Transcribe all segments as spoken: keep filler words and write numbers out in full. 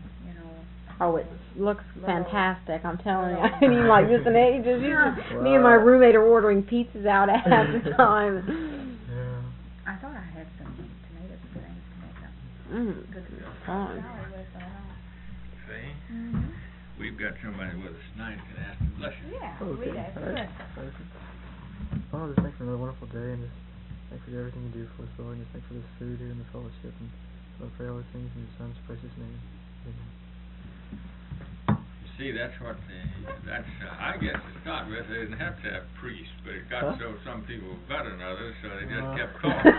you know. Oh, it looks fantastic, I'm telling you. Little- I mean, like, just an ages. Yeah. Me and my roommate are ordering pizzas out half the time. Yeah. I thought I had some tomatoes and things to make up. Mm, Good to fun. salad with, I don't know. See? Mhm. We've got somebody with us tonight that asked to bless you. Yeah, Okay. read it. Alright. Good. Well, just thank you for another wonderful day, and just thank you for everything you do for us, Lord, and just thank you for this food here and the fellowship, and I pray all these things in your Son's precious name. Amen. You see, that's what the, that's, uh, I guess to start with, they didn't have to have priests, but it got Huh? so some people were better than others, so they just Uh. kept calling.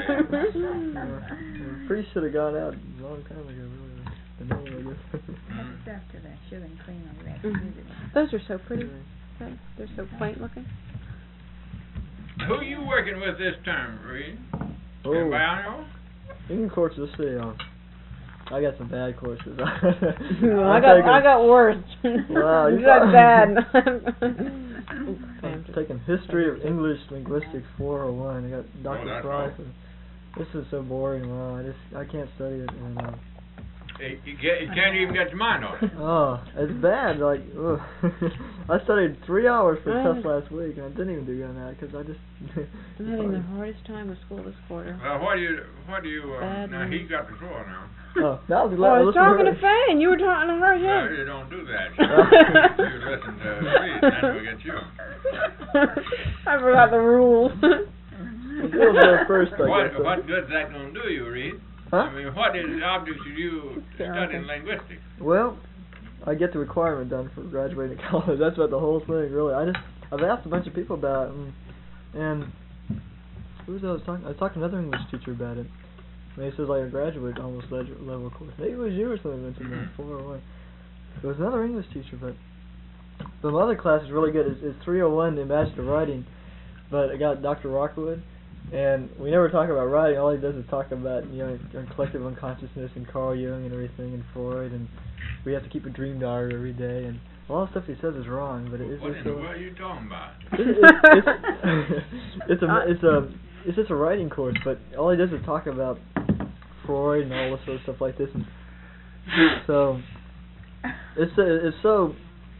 Uh, the priest should have gone out a long time ago, really. The name, I guess. Add the stuff to the sugar and cream over there. Mhm. Use it. Those are so pretty. Okay. They're so quaint looking. Who you working with this time, Reed? Oh, Anybody I know? in courses, let's see, um, I got some bad courses. I got I got worse. Wow, you you got got- bad. I'm taking History of English Linguistics four oh one. I got Doctor that's Price. all. and This is so boring. Wow, I just I can't study it. And, uh, You, you, get, you can't even get your mind on it. oh, it's bad. Like, ugh. I studied three hours for a Uh. test last week, and I didn't even do good on that because I just. I'm having the hardest time with school this quarter. Well, what do you, what do you, uh, Bad now news. he got the floor now. Oh, that was Oh, I was listen to talking her. to Fane. You were talking to her, No, yeah. you don't do that. You, you listen to Reed, that's what gets you. I forgot the rules. We'll go first, I What, guess. what good's that going to do you, Reed? Huh? I mean, what is the object of you Terrible. studying linguistics? Well, I get the requirement done for graduating college. That's about the whole thing, really. I just I've asked a bunch of people about it, and, and who was I was talking? I was talking to another English teacher about it. And he says like a graduate almost ledger, level course. Maybe it was you or something mentioned that four oh one. It was another English teacher, but the other class is really good. It's, it's three oh one Imaginative Writing, but I got Doctor Rockwood. And we never talk about writing. All he does is talk about, you know, collective unconsciousness and Carl Jung and everything and Freud, and we have to keep a dream diary every day. And a lot of stuff he says is wrong, but it is What just in the so. world are you talking about? It's, it's, it's, it's a it's a it's just a writing course, but all he does is talk about Freud and all this sort of stuff like this. And so it's uh, it's so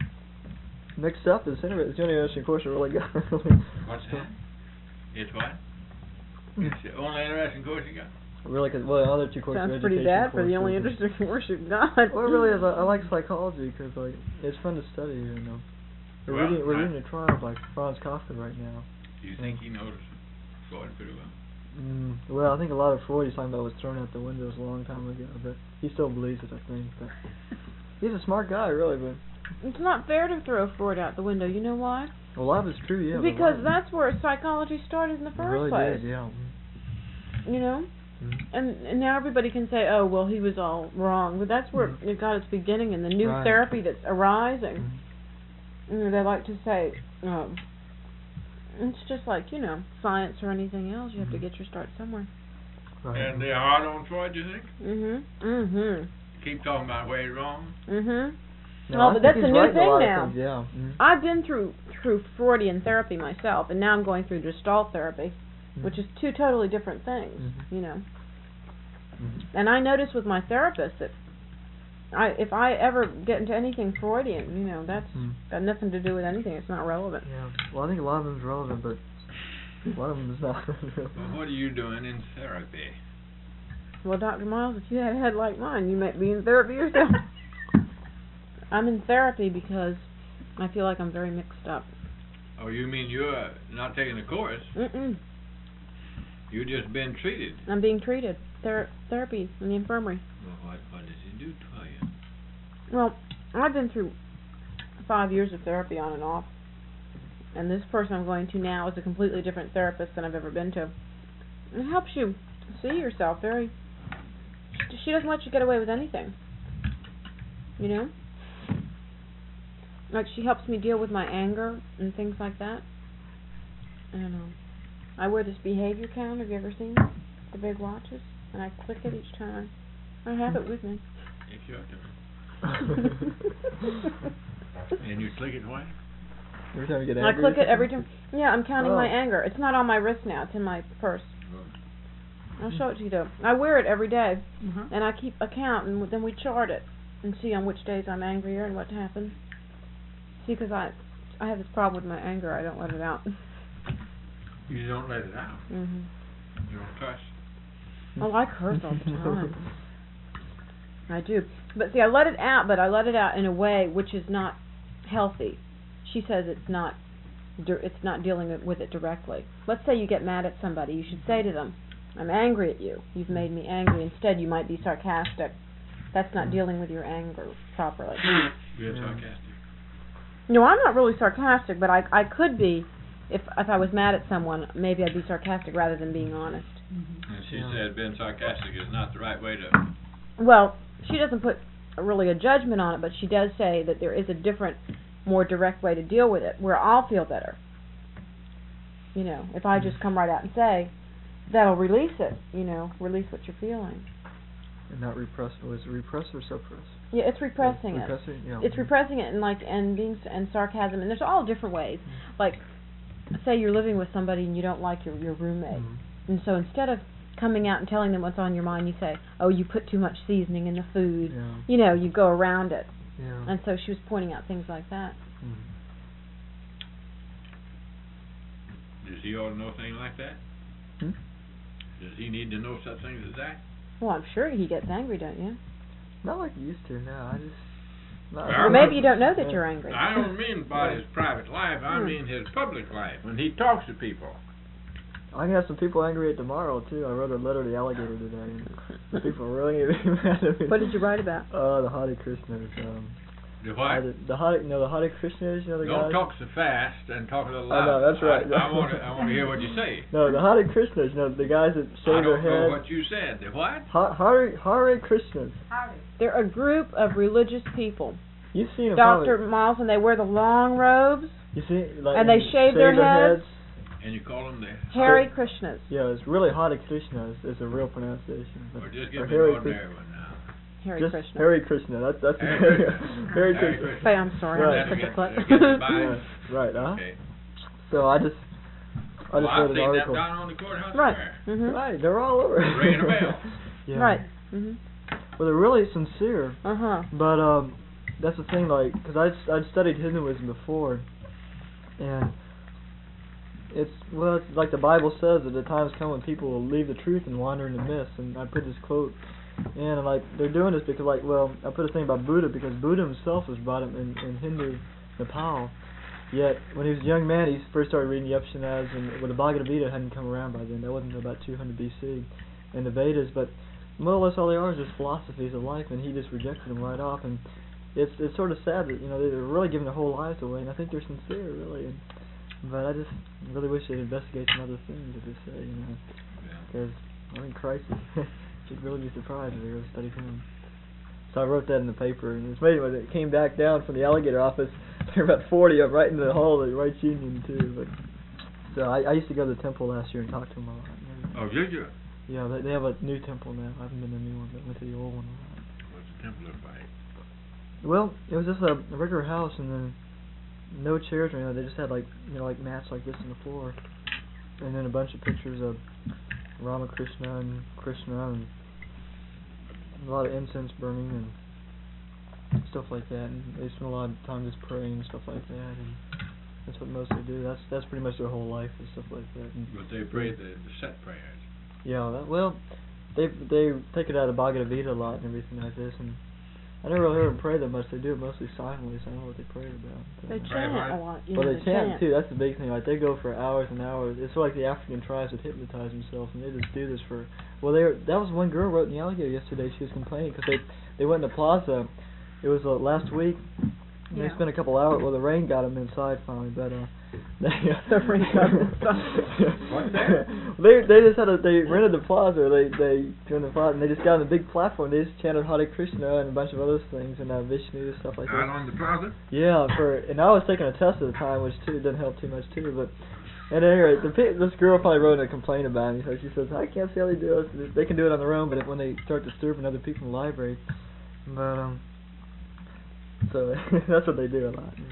mixed up. It's interesting. It's the only interesting course I really got. What's that? It's what? It's the only interesting course you got? Really, because well, the other two courses are Sounds pretty education bad for the only courses. interesting course you've got. Well, it really is. I, I like psychology because like it's fun to study. You know, we're Well, reading we're I- reading a trial by Franz Kafka right now. Do you think he knows Freud pretty well? Mm, well, I think a lot of Freud he's talking about was thrown out the windows a long time ago, but he still believes it. I think, but he's a smart guy, really. But It's not fair to throw Freud out the window. You know why? a lot of it's true, yeah. but a Because lot of that's where psychology started in the it first really place. did, yeah. You know? Mm. And, and now everybody can say, oh, well, he was all wrong. But that's where Mhm. it got its beginning, and the new Right. therapy that's arising. Mm. You know, they like to say, um, it's just like, you know, science or anything else. You have to Mhm. get your start somewhere. Right. And they're hard on Freud, you think? Mm-hmm. Mm-hmm. Keep talking about where he's wrong? Mm-hmm. No, Well, I but think that's he's a new right in a thing lot of now. things, yeah. Mm. I've been through through Freudian therapy myself, and now I'm going through Gestalt therapy, Mm. which is two totally different things, Mhm. you know. Mhm. And I notice with my therapist that I if I ever get into anything Freudian, you know, that's Mm. got nothing to do with anything. It's not relevant. Yeah. Well, I think a lot of them's relevant, but a lot of them is not. Well, what are you doing in therapy? Well, Doctor Miles, if you had a head like mine, you might be in therapy yourself. I'm in therapy because I feel like I'm very mixed up. Oh, you mean you're not taking the course? Mm-mm. You just been treated. I'm being treated. Ther- therapy in the infirmary. Well, what, what does he do to you? Well, I've been through five years of therapy on and off. And this person I'm going to now is a completely different therapist than I've ever been to. It helps you see yourself very... She doesn't let you get away with anything. You know? Like, she helps me deal with my anger and things like that. I don't know. I wear this behavior count. Have you ever seen it? The big watches? And I click it each time. I have it with me. It's your turn. And you click it what? Every time you get I angry. click or it every something? time. Yeah, I'm counting Oh. my anger. It's not on my wrist now. It's in my purse. I'll show it to you though. I wear it every day, Uh-huh. and I keep a count, and then we chart it. and see on which days I'm angrier and what happens. See, 'cause I, I have this problem with my anger. I don't let it out. You don't let it out. Mhm. You don't cuss. Oh, I curse all the time. I do. But see, I let it out, but I let it out in a way which is not healthy. She says it's not dir- it's not dealing it- with it directly. Let's say you get mad at somebody. You should say to them, I'm angry at you. You've made me angry. Instead, you might be sarcastic. That's not dealing with your anger properly. Being Yeah. sarcastic. No, I'm not really sarcastic, but I I could be if if I was mad at someone. Maybe I'd be sarcastic rather than being honest. And she Yeah. said being sarcastic is not the right way to... Well, she doesn't put a, really a judgment on it, but she does say that there is a different, more direct way to deal with it, where I'll feel better. You know, if I just come right out and say, that'll release it. You know, release what you're feeling. And not repress. Was it repress or suppress? Yeah, it's repressing it. Repressing, yeah. It's repressing it and like and being s- and sarcasm, and there's all different ways. Like, say you're living with somebody and you don't like your your roommate, Mhm. and so instead of coming out and telling them what's on your mind, you say, "Oh, you put too much seasoning in the food." Yeah. You know, you go around it, Yeah. and so she was pointing out things like that. Mhm. Does he ought to know things like that? Hmm? Does he need to know such things as that? Well, I'm sure he gets angry, don't you? Not like you used to now. I just. Not Well, Or maybe you don't know that you're angry. I don't mean about his private life, I Hmm. mean his public life, when he talks to people. I can have some people angry at tomorrow too. I wrote a letter to the alligator today, and the people are really getting mad at me. What did you write about? Uh, the Hare Krishnas. Um, The uh, what? the, the Hare, no, the Hare Krishnas. You know the Don't guys. talk so fast and talk a little I louder. know, that's right. I, I want to I want to hear what you say. No, the Hare Krishnas. You know the guys that I shave their don't know head. what you said. The what? Ha- Hare Hare Krishnas. They're a group of religious people. You've seen them. Doctor probably. Miles, and they wear the long robes, You see, like, and they shave their heads. And you call him the... Hare Krishnas. Yeah, it's really Hare Krishnas. Is a real pronunciation. Or But- just or give me an Hare ordinary one now. Hare Just Krishna. Hare Krishna. That's that's Hare Krishna. Hare Hare Krishna. Krishna. Say, I'm sorry, Right. I'm such a That slut. gets- that gets by. Yeah, right. Huh? Okay. So I just I Well, just I've read an seen that article. down on the courthouse Right. square. Mhm. Right, they're all over. Ringing a bell. Yeah. Right. Mhm. Well, they're really sincere, Uh huh. but um, that's the thing. Like, because I'd I'd studied Hinduism before, and it's well, it's like the Bible says that the times come when people will leave the truth and wander into myths. And I put this quote, in, and like they're doing this because, like, well, I put a thing about Buddha because Buddha himself was brought up in, in Hindu Nepal. Yet when he was a young man, he first started reading the Upanishads, and well, the Bhagavad Gita hadn't come around by then. That wasn't until about two hundred B C, and the Vedas, but more or less all they are is just philosophies of life, and he just rejected them right off. And it's it's sort of sad that, you know, they're really giving their whole lives away, and I think they're sincere, really. And, but I just really wish they'd investigate some other things, as they say, you know, because I think Christ should really be surprised if they really studied him. So I wrote that in the paper, and it's amazing when it came back down from the alligator office. There were about forty of them right in the hall of the Rights Union too. But so I, I used to go to the temple last year and talk to them a lot. Oh, did you? Yeah, they, they have a new temple now. I haven't been to the new one, but went to the old one a lot. What's the temple look like? Well, it was just a, a regular house, and then no chairs or anything. They just had like, you know, like mats like this on the floor, and then a bunch of pictures of Ramakrishna and Krishna, and a lot of incense burning and stuff like that. And they spend a lot of time just praying and stuff like that. And that's what most they do. That's that's pretty much their whole life and stuff like that. And But they pray the, the set prayers. yeah, that, well, they they take it out of Bhagavad Gita a lot and everything like this, and I never really heard them pray that much. They do it mostly silently, so I don't know what they pray about. They But, Pray chant hard. a lot. You well, know, they chant too. That's the big thing. Like they go for hours and hours. It's like the African tribes that hypnotize themselves, and they just do this for. Well, they were, that was one girl wrote in the alligator yesterday. She was complaining because they they went in the plaza. It was uh, last week. And Yeah. They spent a couple hours. Well, the rain got them inside finally, but uh, they The rain got them inside. What's that? they they just had a they rented the plaza. They they joined the plaza and they just got on the big platform. They just chanted Hare Krishna and a bunch of other things and uh, Vishnu and stuff like that. Out on the plaza? Yeah, for and I was taking a test at the time, which too didn't help too much too. But at any rate, the, pe- this girl probably wrote in a complaint about me. So she says, "I can't see how they do it. They can do it on their own, but if, when they start disturbing other people in the library, but um, so that's what they do a lot."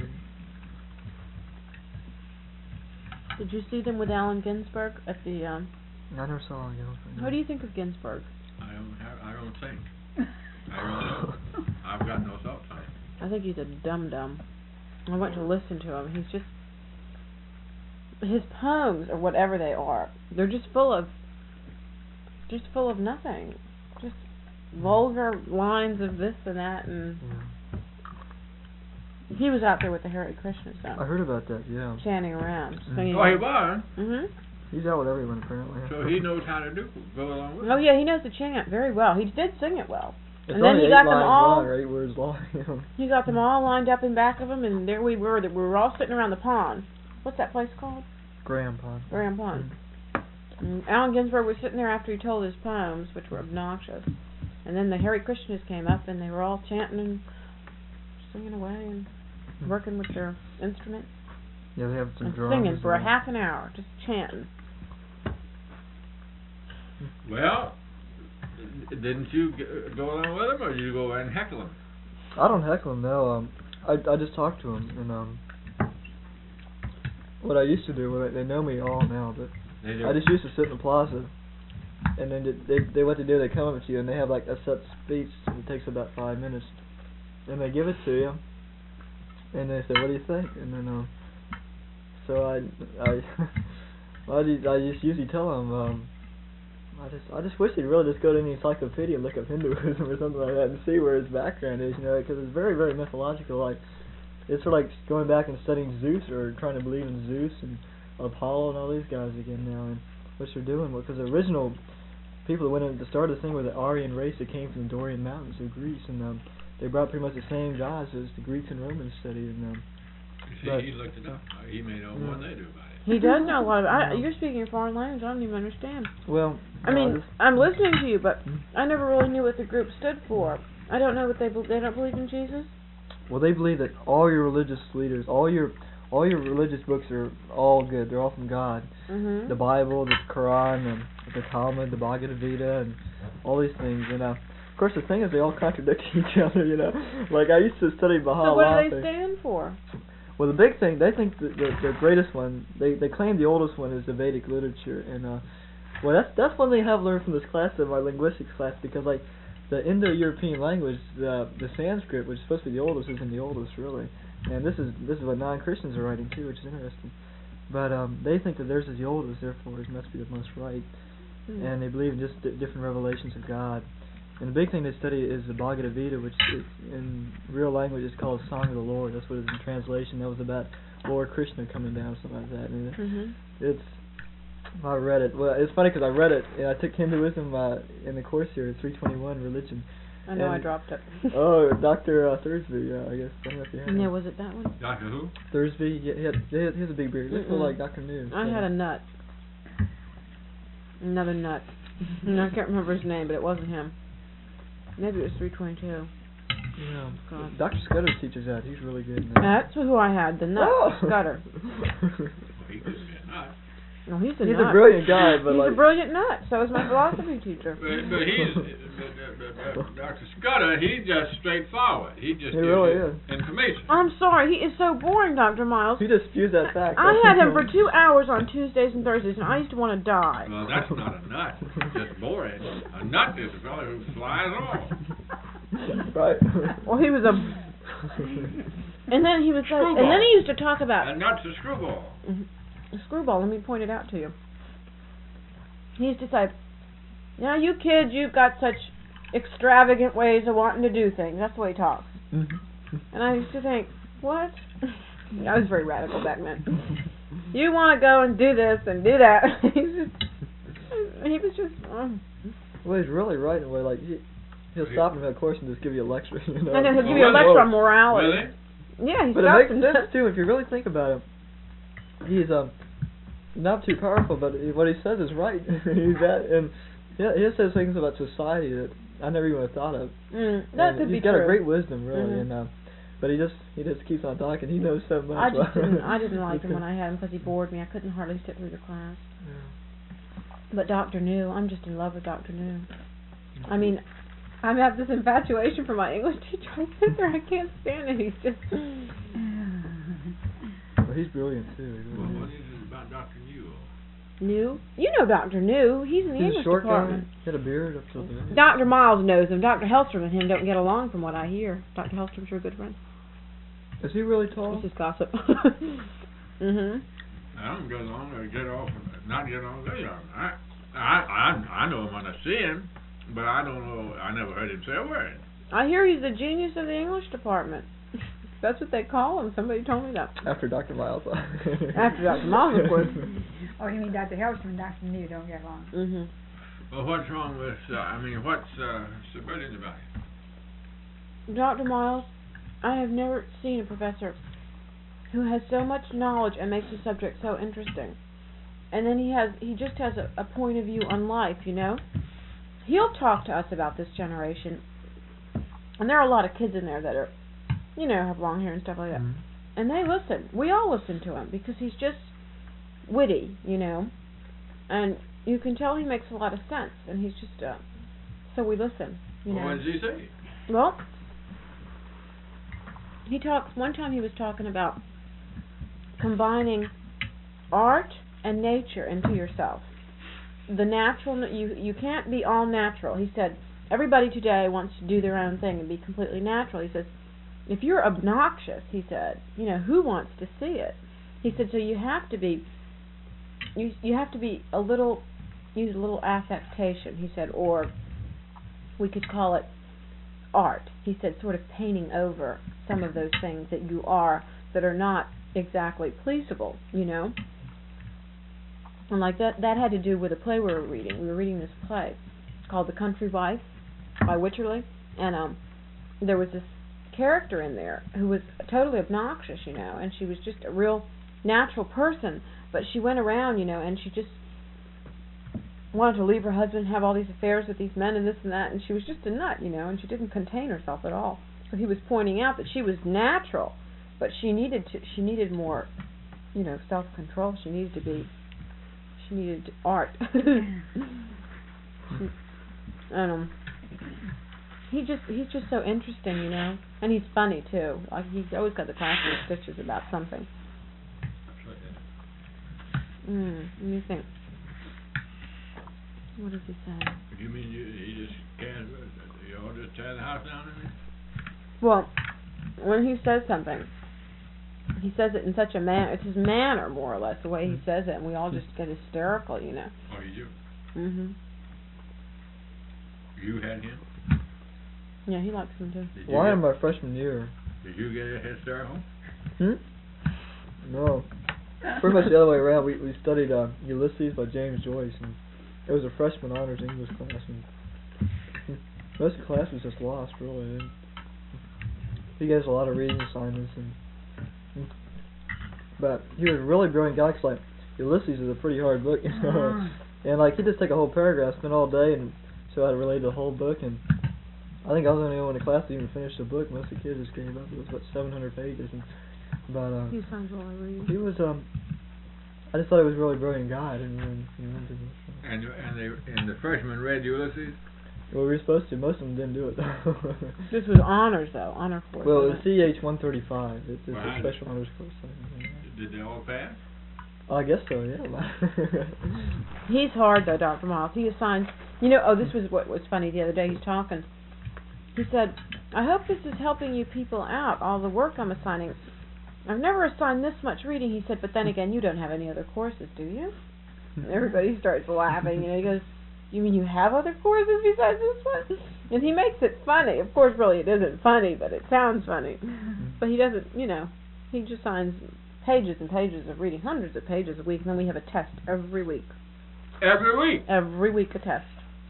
Did you see them with Allen Ginsberg at the? Um, I never saw them. what do you think of Ginsberg? I don't have, I don't think. I don't know. I've got no thoughts on it. I think he's a dum-dum. I went to listen to him. He's just... His poems, or whatever they are, they're just full of... Just full of nothing. Just vulgar lines of this and that, and... Yeah. He was out there with the Hare Krishna I stuff, heard about that, yeah. chanting around, Mhm. singing. Oh, he was? Mhm. He's out with everyone, apparently. So he knows how to do, go along with it. Oh yeah, he knows the chant very well. He did sing it well. It's And then only he eight got them lines all- long, or eight words long. you know. He got them all lined up in back of him, and there we were. That we were all sitting around the pond. What's that place called? Graham Pond. Graham Pond. And Allen Ginsberg was sitting there after he told his poems, which were obnoxious. And then the Hare Krishnas came up, and they were all chanting and singing away and working with their instruments Yeah, they have some and drums. singing for a and- half an hour, just chanting. Well, didn't you g- go along with him, or did you go and heckle him? I don't heckle him, no. Um, I I just talk to him, and um, what I used to do, well, they know me all now, but They do. I just used to sit in the plaza, and then they they what they do, they come up to you, and they have like a set speech, and it takes about five minutes, and they give it to you, and they say, what do you think? And then um, so I I well, I, just, I just usually tell them um. I just, I just wish they'd really just go to any encyclopedia and look up Hinduism or something like that and see where his background is, you know, because it's very, very mythological. Like, it's sort of like going back and studying Zeus or trying to believe in Zeus and Apollo and all these guys again now, and what they're doing. Because the original people that went in to start this thing were the Aryan race that came from the Dorian Mountains of Greece, and um, they brought pretty much the same guys as the Greeks and Romans studied. And um, See, but- he looked it up. He may know more than they do about it. He does know a lot of. I, Yeah. you're speaking a foreign language. I don't even understand. well, I no, mean, just- I'm listening to you, but Hmm? I never really knew what the group stood for. I don't know what they bel they don't believe in Jesus. Well, they believe that all your religious leaders, all your all your religious books are all good. They're all from God. Mhm. The Bible, the Quran, and the Talmud, the Bhagavad Gita, and all these things. And uh, of course, the thing is, they all contradict each other. You know, like I used to study Baha'u'llah. So what do they stand for? Well, the big thing, they think that the, the greatest one, they they claim the oldest one is the Vedic literature, and uh, well, that's that's one thing I've learned from this class, of my linguistics class, because like the Indo-European language, the the Sanskrit, which is supposed to be the oldest, isn't the oldest really, and this is this is what non-Christians are writing too, which is interesting. But um, they think that theirs is the oldest, therefore it must be the most right, Hmm. and they believe in just d- different revelations of God. And the big thing they study is the Bhagavad Gita, which is, in real language is called Song of the Lord. That's what it is in translation. That was about Lord Krishna coming down, something like that. And it, Mhm. it's, I read it. Well, it's funny because I read it, and I took Hinduism uh, in the course here, three twenty-one, religion. I know I And- dropped it. Oh, Doctor Uh, Thursby, uh, I guess. I don't know if you have Yeah, him. was it that one? Doctor Who? Thursby, yeah, he, had, he, had, he has a big beard. He looks Mm-mm. like Doctor New. I had a nut. Another nut. And I can't remember his name, but it wasn't him. Maybe it was three twenty-two. Yeah. God. Doctor Scudder teaches that. He's really good. in that. That's who I had, the nut, Oh! Scudder. Well, he could be a nut. No, he's a He's nut. a brilliant guy, but He's like a brilliant nut. So is my philosophy teacher. But, but he's, but, but, but, but Doctor Scudder, he's just straightforward. He just He gives really you is. information. I'm sorry, he is so boring, Doctor Miles. he just spews that fact. I had him for two hours on Tuesdays and Thursdays, and I used to want to die. Well, that's not a nut. It's just boring. A nut is a fellow who flies off. Right. Well, he was a... And then he would say... And then he used to talk about... A nut's a screwball. Mhm. A screwball, let me point it out to you. He used to say, now you kids, you've got such extravagant ways of wanting to do things. That's the way he talks. And I used to think, what? I was very radical back then. You want to go and do this and do that. He's just, he was just... Oh. Well, he's really right in a way. Like he, he'll stop in mid course and just give you a lecture. You know. And then he'll give Oh, you a really? lecture on morality. Really? Yeah, he But it stops makes and sense too if you really think about it. He's um not too powerful, but he- what he says is right. He's that, and he he says things about society that I never even would have thought of. Mm, that And could be he's got true. a great wisdom, really, Mhm. and um, but he just he just keeps on talking. He knows so much. I just didn't, I didn't like him when I had him because he bored me. I couldn't hardly sit through the class. But Doctor New, I'm just in love with Doctor New. I mean, I have this infatuation for my English teacher. I sit there, I can't stand it. He's just... Well, he's brilliant too. He's Well, really what is. is it about Doctor Newell? New? You know Doctor New. He's in the He's a English short department. guy. He had a beard up till the end. Doctor Miles knows him. Doctor Hellstrom and him don't get along from what I hear. Doctor Hellstrom's your good friend. Is he really tall? This is gossip. mhm. I don't get along or get off, not get along with him. I, I, I, I know him when I see him, but I don't know, I never heard him say a word. I hear he's the genius of the English department. That's what they call him. Somebody told me that. After Doctor Miles. After Doctor Miles, of course. Oh, you mean Doctor Hellstrom and Doctor New don't get along? Mhm. Well, what's wrong with, uh, I mean, what's uh, so brilliant about it? Doctor Miles, I have never seen a professor who has so much knowledge and makes the subject so interesting. And then he has, he just has a, a point of view on life, you know? He'll talk to us about this generation. And there are a lot of kids in there that are, you know, have long hair and stuff like that. Mhm. And they listen. We all listen to him because he's just witty, you know? And you can tell he makes a lot of sense. And he's just, uh, so we listen, you Well, know? what does he say? Well, he talks, one time he was talking about combining art and nature into yourself. The natural, you you can't be all natural. He said, everybody today wants to do their own thing and be completely natural. He says, if you're obnoxious, he said, you know, who wants to see it? He said, so you have to be, you you have to be a little, use a little affectation, he said, or we could call it art. He said, sort of painting over some of those things that you are that are not exactly pleasable, you know. And like that, that had to do with a play we were reading. We were reading this play called The Country Wife by Wycherley, and um, there was this character in there who was totally obnoxious, you know, and she was just a real natural person, but she went around, you know, and she just wanted to leave her husband and have all these affairs with these men and this and that, and she was just a nut, you know, and she didn't contain herself at all. So he was pointing out that she was natural, but she needed to, she needed more, you know, self-control. She needed to be, she needed art. And um, he just, he's just so interesting, you know, and he's funny too. Like he's always got the classiest stitches about something. Mm, let me think. What does he say? You mean you, he just can't, you all just tear the house down in there? Well, when he says something, he says it in such a man, it's his manner more or less, the way he says it, and we all just get hysterical, you know. Oh, you do? Mhm. You had him? Yeah, he likes him too. Did you Well, I get- am my freshman year. Did you get a head start home? Hmm? No. Pretty much the other way around. We we studied uh, Ulysses by James Joyce, and it was a freshman honors English class, and most of the class was just lost, really. And he gave us a lot of reading assignments, and but he was a really brilliant guy, 'cause like Ulysses is a pretty hard book, you know, and like he'd just take a whole paragraph, spend all day, and show how to relate the whole book, and I think I was the only one in the class to even finish the book. Most of the kids just gave up. It was about seven hundred pages, and but uh, He sounds really reading. he was um. I just thought he was a really brilliant guy. I didn't really you know, too much. So. And and they and the freshmen read Ulysses? Well, we were supposed to. Most of them didn't do it though. This was honors though, honor course. Well, it was wasn't C H one thirty-five. It's, it's Well, a I- special honors course. Did they all pass? Oh, I guess so. Yeah. He's hard though, Doctor Miles. He assigns, you know, oh, this was what was funny the other day. He's talking. He said, I hope this is helping you people out, all the work I'm assigning. I've never assigned this much reading, he said, but then again, you don't have any other courses, do you? And everybody starts laughing, you know, he goes, you mean you have other courses besides this one? And he makes it funny. Of course, really, it isn't funny, but it sounds funny. But he doesn't, you know, he just assigns pages and pages of reading, hundreds of pages a week, and then we have a test every week. Every week? Every week a test.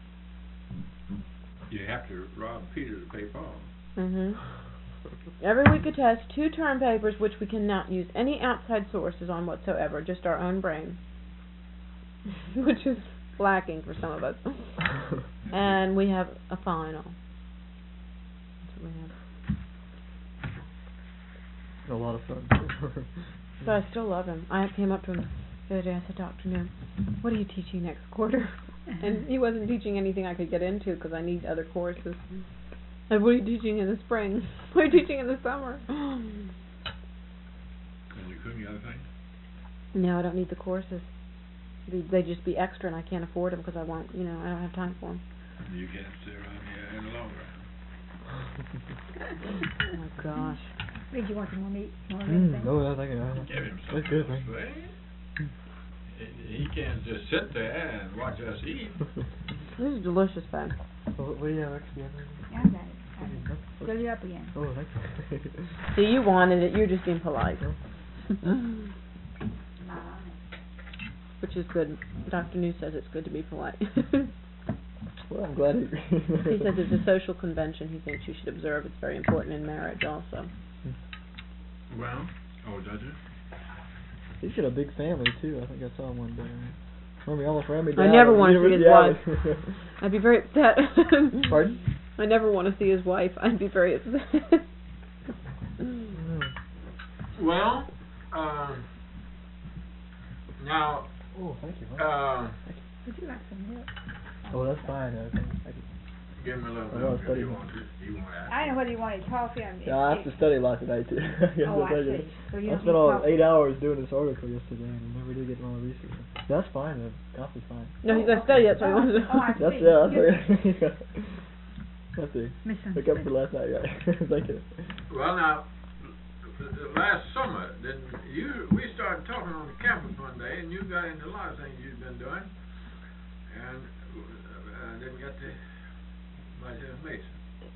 You have to rob Peter to pay Paul. Mhm. Every week a test, two term papers, which we cannot use any outside sources on whatsoever, just our own brain, which is lacking for some of us. And we have a final. That's what we have. A lot of fun. So I still love him. I came up to him the other day. I said, Doctor Nim, what are you teaching next quarter? And he wasn't teaching anything I could get into because I need other courses. And what are you teaching in the spring? What are you teaching in the summer? And you couldn't get other things? No, I don't need the courses. They, they just be extra, and I can't afford them because I won't, you know, I don't have time for them. You can't stay around here any longer. Oh my gosh. Did you want some more meat? You want Mm, anything? no, no, thank you. I- Give him That's something good, else, man. eh? He he can't just sit there and watch us eat. This is delicious, Ben. What, what do you have extra? Yeah, I got it. I got it. Fill you up again. Oh, thank you. See, you wanted it. You're just being polite. Which is good. Doctor New says it's good to be polite. Well, I'm glad he He says it's a social convention he thinks you should observe. It's very important in marriage also. Well, oh, does it? He's got a big family, too. I think I saw him one day. Remember, he almost ran me I down. never at wanna see his University wife. Alley. I'd be very upset. Pardon? I never want to see his wife. I'd be very upset. Mm. Well, um, now, Oh, thank you. uh, Would you like some milk? Oh, that's fine. I think I can. give me a little I milk wanna if study you more. want it. You want that. I don't know whether you wanted coffee or... Yeah, I have to study a lot tonight, too. I guess Oh, I'll I tell you. see. So you I don't spent need all coffee. eight hours doing this article yesterday, and I never did get all the research. That's fine, though. Coffee's fine. No, he's going to study. That's what he wants to do. Oh, I That's, see. yeah, that's Good. what That's it. Pick up for Misunderstood. last night, right? Thank you. Well, now, last summer, then you we started talking on the campus one day, and you got into a lot of things you've been doing, and uh, didn't get to much information.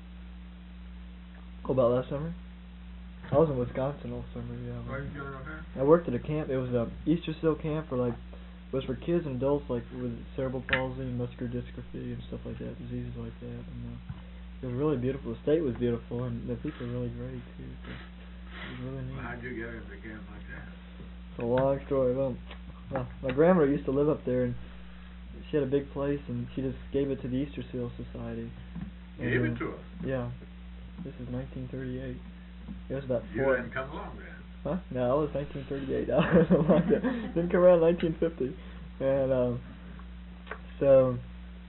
Oh, about last summer? I was in Wisconsin all summer, yeah. What are you doing over there? I worked at a camp. It was a Easter Seal camp for like, it was for kids and adults like with cerebral palsy and muscular dystrophy and stuff like that, diseases like that. And uh, it was really beautiful. The state was beautiful, and the people were really great too. So it was really neat. Well, how'd you get into a camp like that? It's a long story. Well, well, my grandmother used to live up there, and she had a big place, and she just gave it to the Easter Seal Society. Gave And, it to her. uh, Yeah. This is nineteen thirty-eight. It was about You four. didn't come along then. Huh? No, it was nineteen thirty-eight. I was like that. Didn't come around nineteen fifty. And um, so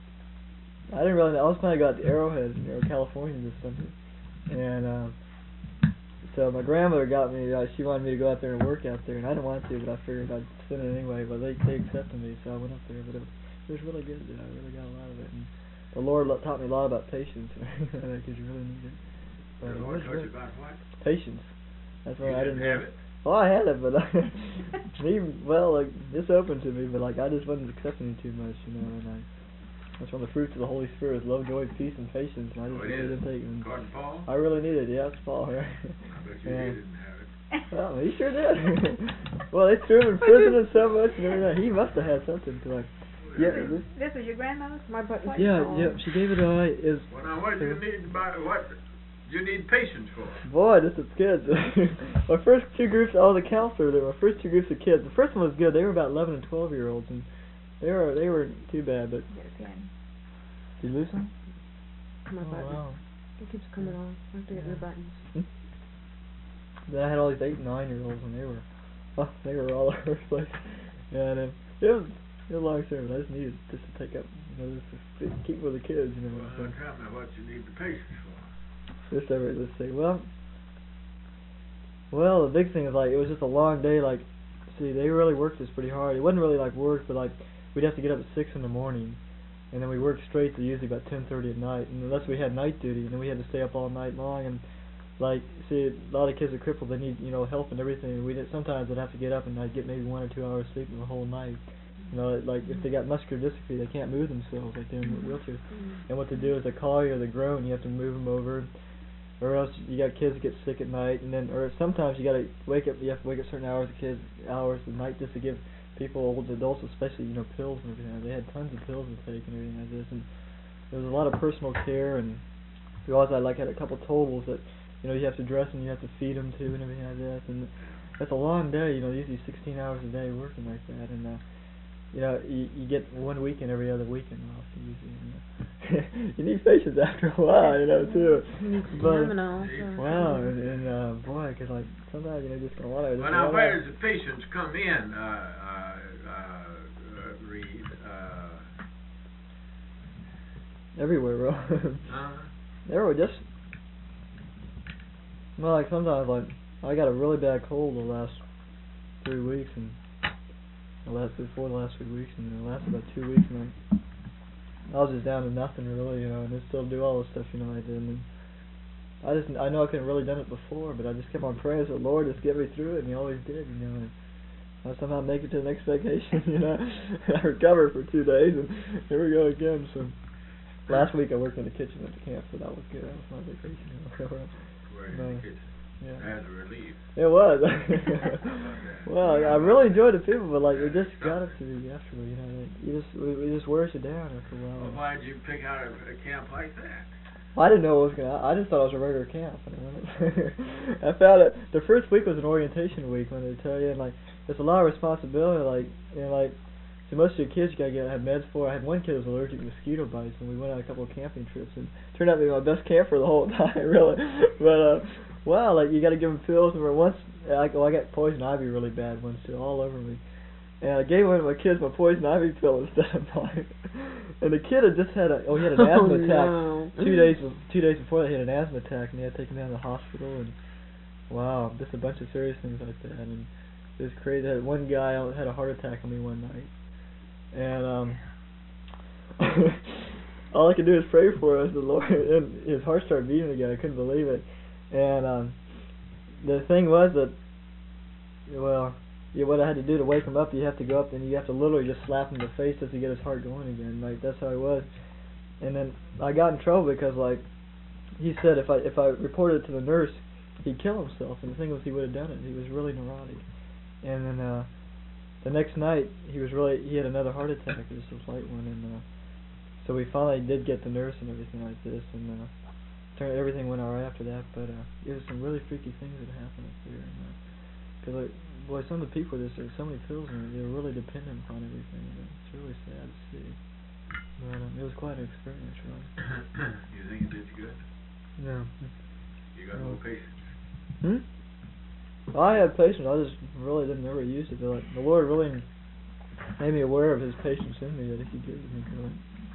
I didn't really know. I was planning to go out to Arrowhead, you know, California this summer. And um, so my grandmother got me. Uh, she wanted me to go out there and work out there, and I didn't want to, but I figured I'd send it anyway. But they they accepted me, so I went up there. But it, it was really good. You know, I really got a lot of it. And the Lord lo- taught me a lot about patience, because you really need it. But The it Lord was taught really you about what? patience. That's You why I didn't didn't have know. it? Oh, I had it, but I, he, well, like, this opened to me, but like, I just wasn't accepting it too much, you know, and I, that's one of the fruits of the Holy Spirit, is love, joy, peace, and patience, and I just Oh, it really is. didn't take it. And According to Paul? I really needed it, yeah, it's Paul, right? I bet you Yeah. he didn't have it. Well, he sure did. Well, they threw him in prison and so much, and everything. He must have had something to, like, yeah, this, This was your grandmother's? My button. yeah, yeah, she gave it away, is, Well, now, what do you need about what do you need patience for? boy, this is kids. My first two groups, I was a counselor there. My first two groups of kids. The first one was good. They were about eleven and twelve year olds, and they were they were too bad. But Get a pen. did you lose them? My Oh button. wow. It keeps coming off. I have to get new buttons. Then I had all these eight and nine year olds, and they were, oh, they were all over the place. And um, it was it was a long service. I just needed just to take up, you know, just to keep with the kids, you know. Well, so. now tell me what you need the patience for. Just over, let's see. Well, well, the big thing is like it was just a long day. Like, see, they really worked us pretty hard. It wasn't really like work, but like we'd have to get up at six in the morning, and then we worked straight to usually about ten thirty at night. And unless we had night duty, and then we had to stay up all night long. And like, see, a lot of kids are crippled. They need, you know, help and everything. And we did, sometimes I'd have to get up and I'd get maybe one or two hours sleep the whole night. You know, like if they got muscular dystrophy, they can't move themselves, like they're in a wheelchair. And what they do is they call you or they groan, you have to move them over, or else you got kids that get sick at night, and then or sometimes you got to wake up. You have to wake up certain hours of kids hours at night just to give people, old adults especially, you know, pills and everything. They had tons of pills to take and everything like this, and there was a lot of personal care. And we also had like had a couple totables that, you know, you have to dress and you have to feed them too and everything like that. And that's a long day, you know, usually sixteen hours a day working like that. And uh, you know, you, you get one weekend every other weekend off usually. You know. You need patience after a while, you know, too. But Stamina. wow, and, and uh, boy, because like sometimes you know just gonna want to. Well, now, where does the patience come in, uh, uh, uh, Reed? Uh, everywhere, bro. huh? Everywhere, just well, like sometimes like I got a really bad cold the last three weeks, and the last before the last few weeks, and it lasted about two weeks, and I, I was just down to nothing really, you know, and I still do all the stuff, you know, I did. And I just I know I couldn't really done it before, but I just kept on praying, so Lord, just get me through it, and He always did, you know. And I somehow make it to the next vacation, you know. I recovered for two days, and here we go again. So last week I worked in the kitchen at the camp, so that was good. That was my vacation. You know. Working in the kitchen. Yeah. As a relief. It was. Well, I really enjoyed the people, but like it just got up to me afterward, you know. Like, you just we, we just wears you down after a while. Well, why did you pick out a, a camp like that? I didn't know what was gonna. I just thought it was a regular camp. And I went. I found it. The first week was an orientation week when they tell you, and like it's a lot of responsibility. Like and like, so most of your kids you gotta get have meds for. I had one kid who was allergic to mosquito bites, and we went on a couple of camping trips, and it turned out to be my best camper the whole time, really. But uh, wow, like you gotta give them pills. And once, like, well, I got poison ivy really bad once too, all over me. And I gave one of my kids my poison ivy pill instead of mine. And the kid had just had a oh he had an asthma oh, attack no. two days two days before that he had an asthma attack, and they had to take him down to the hospital. And wow, just a bunch of serious things like that. And it was crazy. I had one guy had a heart attack on me one night, and um, all I could do is pray for us, the Lord. And his heart started beating again. I couldn't believe it. And um, the thing was that well. Yeah, what I had to do to wake him up, you have to go up and you have to literally just slap him in the face just to get his heart going again. Like that's how he was. And then I got in trouble because like he said if I if I reported it to the nurse, he'd kill himself. And the thing was he would have done it. He was really neurotic. And then uh, the next night he was really he had another heart attack, just a slight one. And uh, so we finally did get the nurse and everything like this. And uh, turned everything went alright after that. But uh, it was some really freaky things that happened up there. And, uh, Cause like, boy, some of the people just there's so many pills and they're really dependent upon everything. And it's really sad to see. But um, it was quite an experience, really. You think it did you good? No. You got No. no patience. Hmm. Well, I had patience. I just really didn't ever use it. But like the Lord really made me aware of His patience in me that He could give me. Cause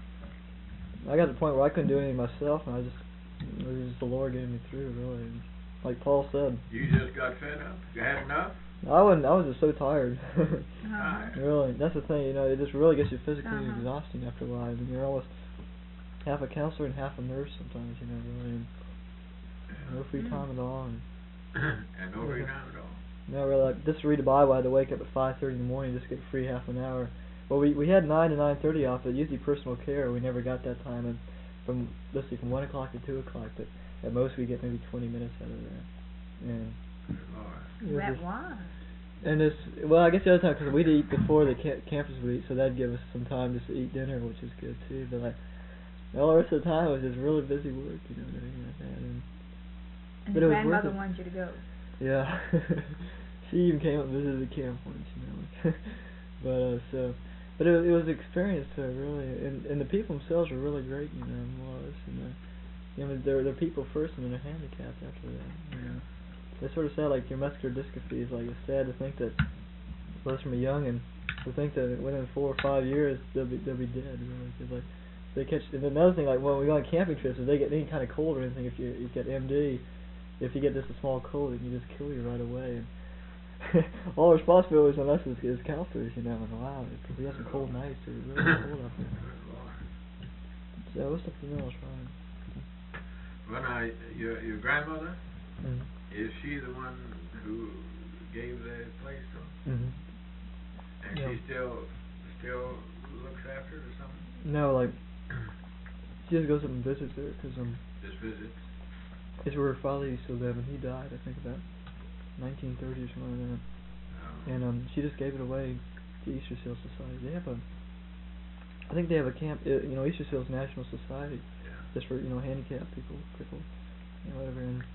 I got to the point where I couldn't do anything myself, and I just it was just the Lord getting me through, really. And like Paul said. You just got fed up? You had enough? I wasn't. I was just so tired. Uh-huh. Really, that's the thing. You know, it just really gets you physically Uh-huh. exhausting after a while. I mean, you're almost half a counselor and half a nurse sometimes. You know, really, and no free time at all. And And no free time at all. no, really, like, just to read the Bible, I had to wake up at five thirty in the morning just to get free half an hour. Well, we we had nine to nine thirty off, but usually personal care we never got that time. And from let's see, from one o'clock to two o'clock, but at most we get maybe twenty minutes out of that. And Good Lord. it was That just- was. And it's well, I guess the other time because we'd eat before the ca- campers would eat, so that'd give us some time just to eat dinner, which is good too. But like, all the rest of the time it was just really busy work, you know, and everything like that. And And But your it was worth grandmother it. wanted you to go. yeah, she even came up and visited the camp once, you know. But uh, so, but it, it was an experience uh, really, and and the people themselves were really great, you know, was and uh, you know they're they're people first and then they're handicapped after that. You know. It's sort of sad, like your muscular dystrophy is like it's sad to think that, well, it's from a young and to think that within four or five years they'll be they'll be dead. Really, cause like they catch. And another thing, like when we go on camping trips, if they get any kind of cold or anything, if you you get M D, if you get just a small cold, it can just kill you right away. And all the responsibilities on us as, as counselors, you know. And wow, because we have some cold nights, or really cold out there. Good Lord. So it was something else, right? Well, now, your, your grandmother, Mm-hmm. is she the one who gave the place to him? Mm-hmm. And Yeah. she still still looks after it or something? No, like she just goes up and visits her because um. Just visits? It's where her father used to live, and he died, I think, about nineteen thirty or something like that. Oh. And um, she just gave it away to Easter Seal Society. They have a, I think they have a camp, uh, you know, Easter Seals National Society, Yeah. just for, you know, handicapped people, crippled, you know, whatever. And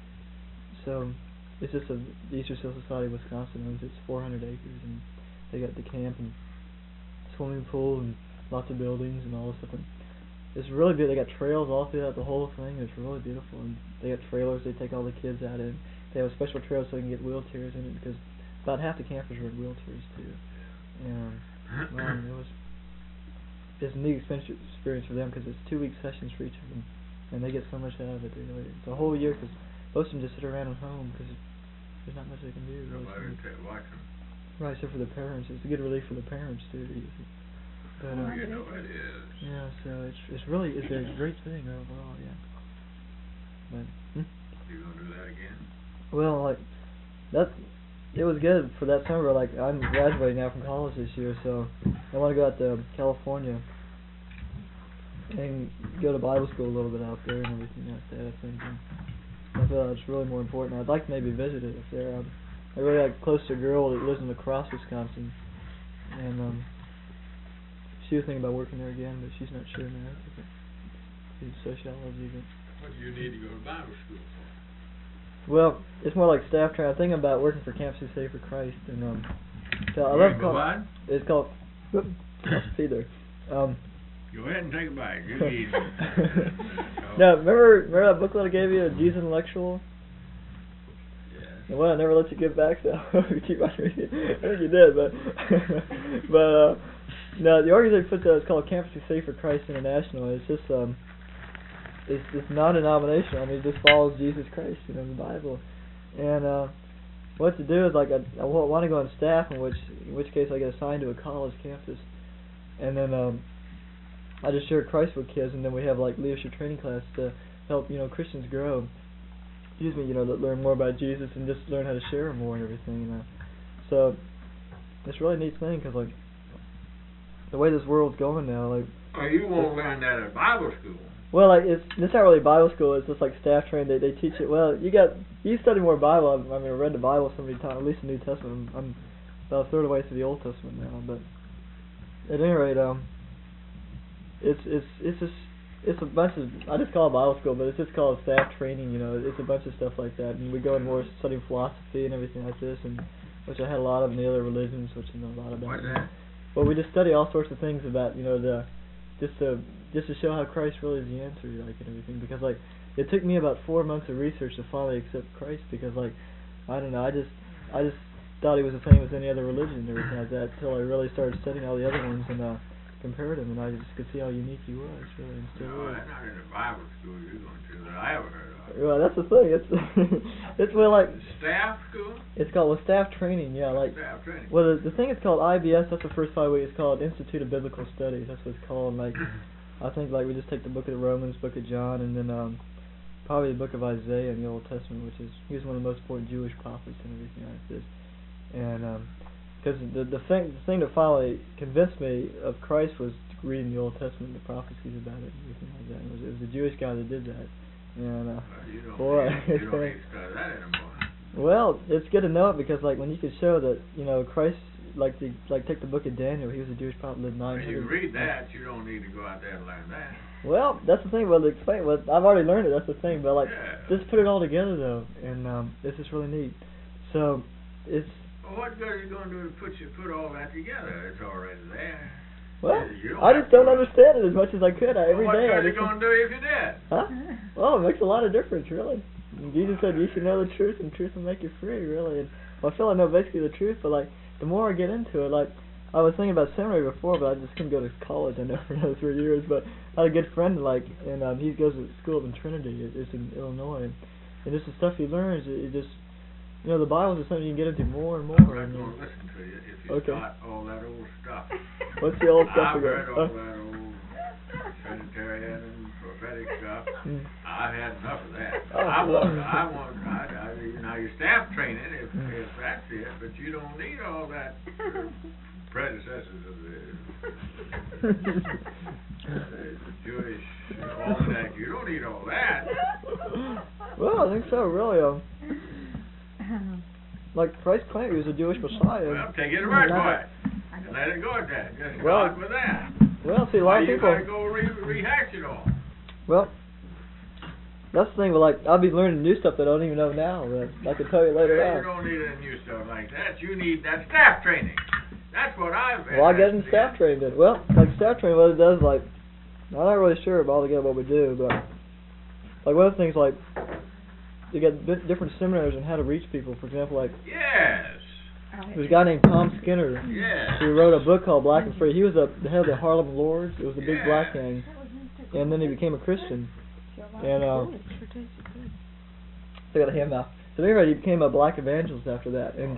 so it's just a the Easter Seal Society of Wisconsin owns it's four hundred acres, and they got the camp and swimming pool and lots of buildings and all this stuff. And it's really good. They got trails all throughout the whole thing. It's really beautiful. And they got trailers. They take all the kids out in. They have a special trail so they can get wheelchairs in it because about half the campers are in wheelchairs too. And well, it was it's a neat expensive experience for them because it's two week sessions for each of them, and they get so much out of it. They really, it's a whole year because most of them just sit around at home because there's not much they can do. Really. Nobody to watch them. Right, so for the parents, it's a good relief for the parents too. To use it. But, uh, Oh, you know it is. yeah, so it's it's really it's a great thing overall, yeah. But hmm? You gonna do that again? Well, like that's it was good for that summer. Like I'm graduating now from college this year, so I want to go out to California and go to Bible school a little bit out there and everything like that. I think and I feel that's really more important. I'd like to maybe visit it if there. I'm, I really like close to a girl that lives in La Crosse, Wisconsin, and um, she was thinking about working there again, but she's not sure now. She's sociology, but. What do you need to go to Bible school for? Well, it's more like staff training. I'm thinking about working for Campus Crusade for Christ, and um, so I You love ain't go called, on? it's called. Whoop, I'll see there. Um, Go ahead and take a bite. You eat it. no, remember remember that booklet I gave you, Jesus Intellectual? Yes. Well, I never let you give back, so you keep on reading. I think you did, but but uh, no, the organization put that. It's called Campus Crusade for Christ International. It's just um, it's it's non-denominational. I mean, it just follows Jesus Christ, you know, in the Bible. And uh, what to do is like I, I want to go on staff, in which in which case I get assigned to a college campus, and then um, I just share Christ with kids, and then we have like leadership training class to help you know Christians grow. Excuse me, you know, that learn more about Jesus and just learn how to share him more and everything, you know. So it's a really neat thing because like the way this world's going now, like. Oh, you won't learn that at Bible school. Well, like it's it's not really Bible school. It's just like staff training. They they teach it. Well, you got you study more Bible. I mean, I read the Bible so many times, at least the New Testament. I'm, I'm about a third of the way through the Old Testament now. But at any rate, um, it's it's it's just it's a bunch of I just call it Bible school, but it's just called staff training. You know, it's a bunch of stuff like that, and we go in more studying philosophy and everything like this, and which I had a lot of in the other religions, which I know a lot about. What's that? But we just study all sorts of things about you know the just to just to show how Christ really is the answer, like and everything. Because like it took me about four months of research to finally accept Christ. Because like I don't know, I just I just thought he was the same as any other religion and everything like that until I really started studying all the other ones and uh, compared them, and I just could see how unique he was, really, and still No, is. that's not in the Bible school you're going to that I ever heard of. Well, that's the thing. It's it's well like Staff school? it's called well, staff training. Yeah, like. Staff training. Well, the, the thing is called I B S. That's the first five weeks. It's called Institute of Biblical Studies. That's what it's called. Like, I think like we just take the book of the Romans, book of John, and then um, probably the book of Isaiah in the Old Testament, which is he was one of the most important Jewish prophets and everything like this. And um, because the the thing the thing that finally convinced me of Christ was reading the Old Testament, the prophecies about it, and everything like that. And it was it was a Jewish guy that did that. And uh, Well, you don't boy, need, you don't need to study that anymore. well, it's good to know it because, like, when you could show that, you know, Christ, like, the, like, take the book of Daniel. He was a Jewish prophet, lived nine When hundred. you read that, you don't need to go out there and learn that. Well, that's the thing. Well, to explain, well, I've already learned it. That's the thing. But like, Yeah. just put it all together though, and um, this is really neat. So, it's Well, what good are you going to do to put you put all that together? It's already there. well, You don't I have just don't to- understand it as much as I could. I, every well, day, what I good are you just going to do if you did? huh? Well, it makes a lot of difference, really. And Jesus said you should know the truth, and truth will make you free, really. And well, I feel I know basically the truth, but like the more I get into it, like I was thinking about seminary before, but I just couldn't go to college. I know for another three years, but I had a good friend, like, and um, he goes to school up in Trinity. It, it's in Illinois, and, and just the stuff he learns, it, it just, you know, the Bible is something you can get into more and more. I'm not and, going uh, to listen to you if you Okay. start all that old stuff. What's the old stuff I've again? heard all Uh, that old Trinitarian and prophetic stuff. mm. I've had enough of that. Oh, I well. want, I want, I, I, you know, your staff training if, if that's it, but you don't need all that uh, predecessors of the, the Jewish almanac. You don't need all that. Well, I think so, really. Um, like Christ claimed he was a Jewish Messiah. Well, take it word for it. And let it go at that. Just Well, start with that. Well, see, a Why lot of you people. gotta go re rehash it all? Well, that's the thing. But like, I'll be learning new stuff that I don't even know now. That I can tell you later You on. don't need any new stuff like that. You need that staff training. That's what I've. Well, I get in staff training then. Well, like staff training, what it does, like, I'm not really sure about altogether what we do, but like one of the things, like, you get di- different seminars on how to reach people. For example, like, Yes. there's a guy named Tom Skinner Yes. who wrote a book called Black and Free. He was a, the head of the Harlem Lords. It was a big Yeah. black gang, and then he became a Christian. And uh, I got a hand now. So anyway, he became a black evangelist after that, and All right.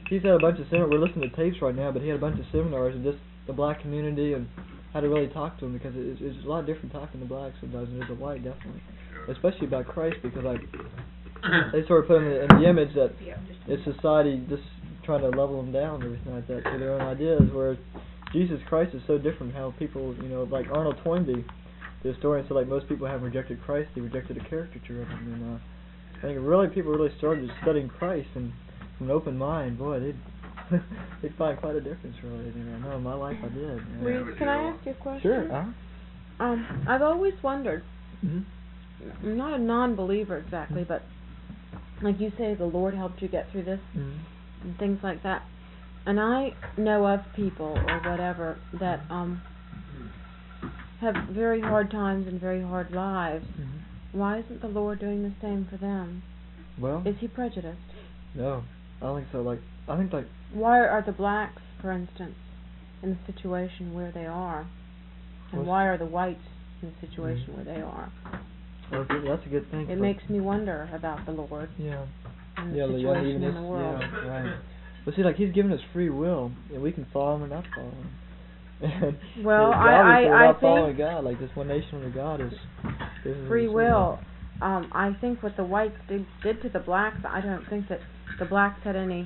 he's had a bunch of seminars. We're listening to tapes right now, but he had a bunch of seminars and just the black community and how to really talk to them, because it's, it's a lot different talking to blacks sometimes than it is a white, definitely. Sure. Especially about Christ, because like they sort of put him in, in the image that it's society just trying to level them down and everything like that to their own ideas, whereas Jesus Christ is so different. How people, you know, like Arnold Toynbee, the historian, said like most people haven't rejected Christ, they rejected a caricature of him. And uh, I think really people really started studying Christ and from an open mind, boy, they'd they'd find quite a difference. Really, you know, I know in my life I did. Yeah. Reed, can I ask you a question? Sure. Uh-huh. Um, I've always wondered. Mm-hmm. I'm not a non-believer exactly, but like you say, the Lord helped you get through this Mm-hmm. and things like that. And I know of people or whatever that um have very hard times and very hard lives. Mm-hmm. Why isn't the Lord doing the same for them? Well, Is He prejudiced? no, I don't think so. Like I think like Why are the blacks, for instance, in the situation where they are, and Well, why are the whites in the situation Mhm. where they are? well, that's a- that's a good thing. It for- makes me wonder about the Lord yeah. and the Yeah, the situation in unevenness, the world. yeah, right. But see, like He's given us free will, and we can follow Him or not follow Him. And Well, it's I- obviously I- I without following think God, like this one nation under God is, is Free is- will. Um, I think what the whites did, did to the blacks, I don't think that the blacks had any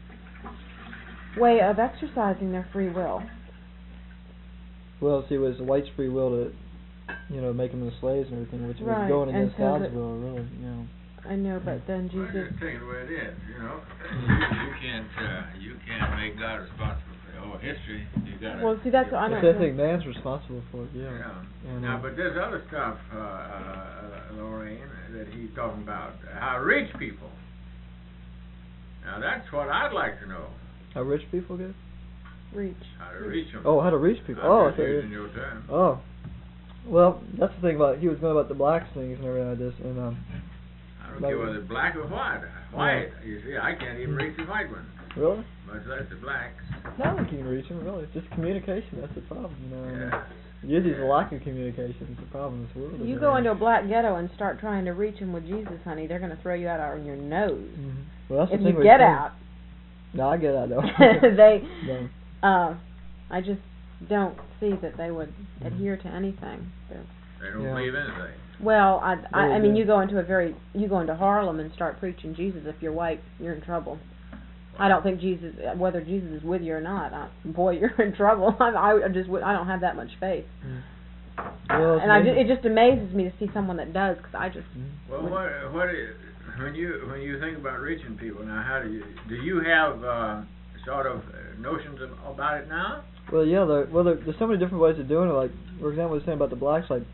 way of exercising their free will. Well, see, it was the whites' free will to, you know, make them into slaves and everything, which Right, was going and against so God's that- will, really. You know. I know, but then Well, Jesus. just take it the way it is, you know. You, you can't, uh, you can't make God responsible for all history. You gotta. Well, see, that's what I But don't I think man's responsible for it. Yeah. Yeah. And, Now, uh, but there's other stuff, uh, uh, Lorraine, that he's talking about. How rich people. Now, that's what I'd like to know. how rich people get? Reach. How to reach them. Oh, how to reach people. I'm Oh, just okay. using your term. Oh. Well, that's the thing about he was going about the blacks things and everything like this, and um. I don't care whether it's black or white. White, you see, I can't even reach the white one, Really? much less the blacks. No one can reach them, really. It's just communication. That's the problem. You know. and, uh, Yeah. Usually it's a lack of communication. It's the problem in this world. You isn't go it? into a black ghetto and start trying to reach them with Jesus, honey, they're going to throw you out on your nose. Mhm. Well, that's If the thing you with get things. out, No, I get out though. they, No. uh, I just don't see that they would adhere to anything. They're, They don't Yeah. believe anything. well, I, I, I Really mean, do. you go into a very, you go into Harlem and start preaching Jesus. If you're white, you're in trouble. I don't think Jesus, whether Jesus is with you or not, I, boy, you're in trouble. I, I just, I don't have that much faith. Mm. Well, it's and I, ju- amazing. it just amazes me to see someone that does, because I just, Mhm. Well, what, what is, when you when you think about reaching people now, how do you do you have uh, sort of uh, notions of, about it now? Well, yeah, there, well, there, there's so many different ways of doing it. Like, for example, I was saying about the blacks, like,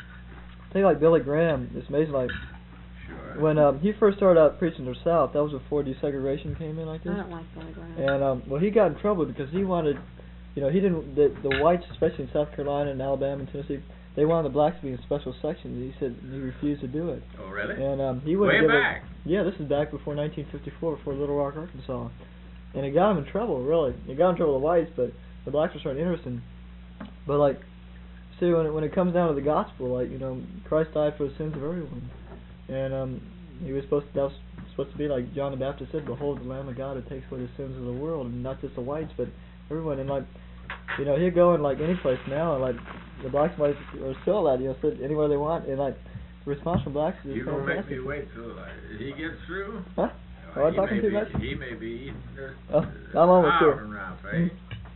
take like Billy Graham. It's amazing, like, Sure. when um, he first started out preaching to the South, that was before desegregation came in like I this. don't like Billy Graham. And, um, well, he got in trouble because he wanted, you know, he didn't, the, the whites, especially in South Carolina and Alabama and Tennessee, they wanted the blacks to be in special sections. He said he refused to do it. Oh, really? And um, he wouldn't Way give back. It, yeah, this is back before nineteen fifty-four, before Little Rock, Arkansas. And it got him in trouble, really. It got him in trouble with the whites, but the blacks were starting interested. But, like, see, when it, when it comes down to the gospel, like, you know, Christ died for the sins of everyone. And um, he was supposed to, that was supposed to be like John the Baptist said, behold the Lamb of God who takes away the sins of the world, and not just the whites, but everyone. And, like, you know, he'll go in, like, any place now, and, like, the blacks might are still allowed, you know, sit anywhere they want, and, like, the response from blacks is You gonna make fantastic. me wait till uh, he gets through? Huh? Uh, Am I he talking may too be, much? He may be eating this. Oh, I'm almost uh, sure. out and around, eh?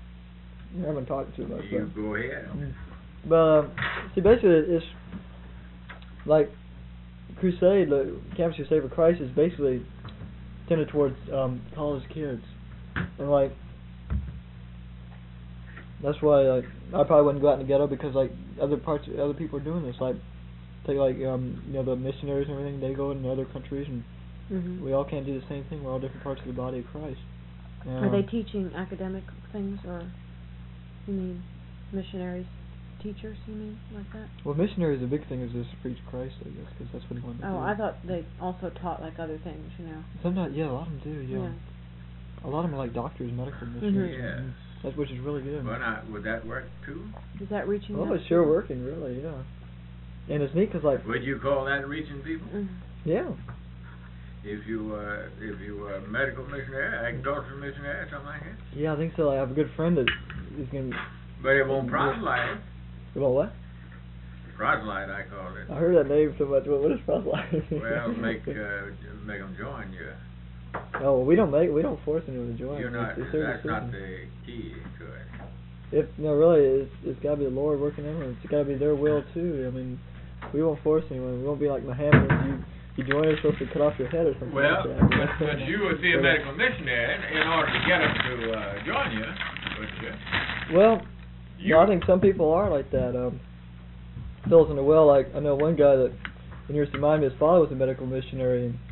I haven't talked too much. You so. go ahead. Mm. But um, see, basically, it's like crusade, like, Campus Crusade for Christ is basically tended towards um, college kids, and like that's why like I probably wouldn't go out in the ghetto because like other parts, other people are doing this. Like take like um, you know the missionaries and everything, they go in other countries, and hmm we all can't do the same thing. We're all different parts of the body of Christ. And, Are they um, teaching academic things, or you mean missionaries, teachers? You mean like that? Well, missionaries, the big thing is just to preach Christ, I guess, because that's what he wanted to do. Oh, I thought they also taught like other things. You know. Sometimes, yeah, a lot of them do, yeah. Yeah. A lot of them are like doctors, medical missionaries. Yes. and That's which is really good. Well, now, would that work too? Is that reaching? Oh, out it's sure people? working, really, yeah. And it's neat because, like, Would you call that reaching people? Mm. yeah. if you uh, if you were a medical missionary, agricultural missionary, something like that. Yeah, I think so. I have a good friend that is going to... But it won't proselyte. It won't what? Proselyte, I call it. I heard that name so much. What, what is proselyte? Well, make uh, make them join you. Oh, well, we don't make we don't force anyone to join. You're not. It's, it's their That's decision. not the key to it. If no, really, it's it's got to be the Lord working in them. It's got to be their will too. I mean, we won't force anyone. We won't be like Muhammad. You you join, you're supposed to cut off your head or something Well, like that. but, but you would be a medical missionary in order to get them to uh, join you, wouldn't you? Well, You, no, I think some people are like that. Um, fills in the well. Like I know one guy that in University of Miami, his father was a medical missionary, and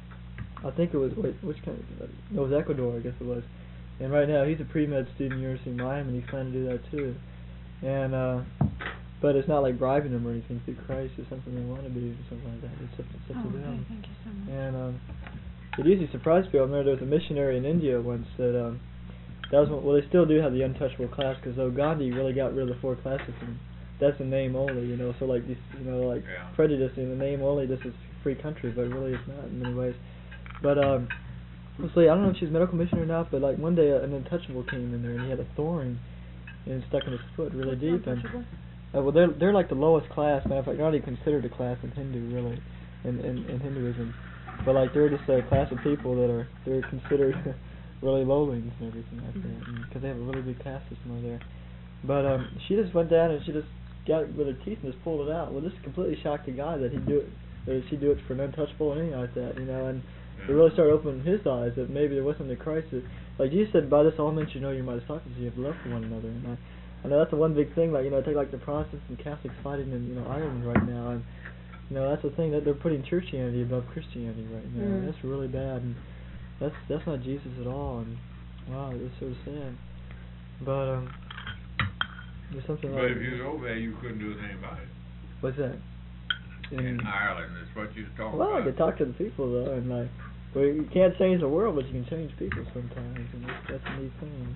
I think it was wait, which kind of no, it was Ecuador, I guess it was. And right now he's a pre-med student at University of Miami, and he's planning to do that too. And uh, but it's not like bribing them or anything through Christ or something they want to do or something like that. It's up, it's up Oh, to okay, them. thank you so much. And um, it usually surprised people. I remember there was a missionary in India once that um, that was one, well they still do have the untouchable class because though Gandhi really got rid of the four class system. That's a name only, you know. So like these, you know, like Yeah. prejudice in the name only. This is a free country, but really it's not in many ways. But um, mostly I don't know if she's a medical missionary or not. But like one day uh, an untouchable came in there and he had a thorn and stuck in his foot really What's deep. And untouchable? uh, well, they're they're like the lowest class. Matter of fact, they're not even considered a class in Hindu really, in in, in Hinduism. But like they're just a class of people that are they're considered really lowlings and everything like that because they have a really big caste system over there. But um, she just went down and she just got it with her teeth and just pulled it out. Well, this completely shocked the guy that he'd do it, that she'd do it for an untouchable or anything like that, you know. And it really started opening his eyes that maybe there wasn't a Christ. That, like Jesus said, by this all men should know you're my disciples. You have love for one another. And I, I know that's the one big thing. Like you know, take like the Protestants and Catholics fighting in you know Ireland right now, and you know that's the thing that they're putting Churchianity above Christianity right now. Mm. And that's really bad. And that's that's not Jesus at all. And wow, it's so sad. But um. There's something But like if you was over there, you couldn't do anything about it. what's that? In Ireland, that's what you was talking Well, I about. could talk to the people though, and like, well, you can't change the world, but you can change people sometimes, and that's, that's a neat thing.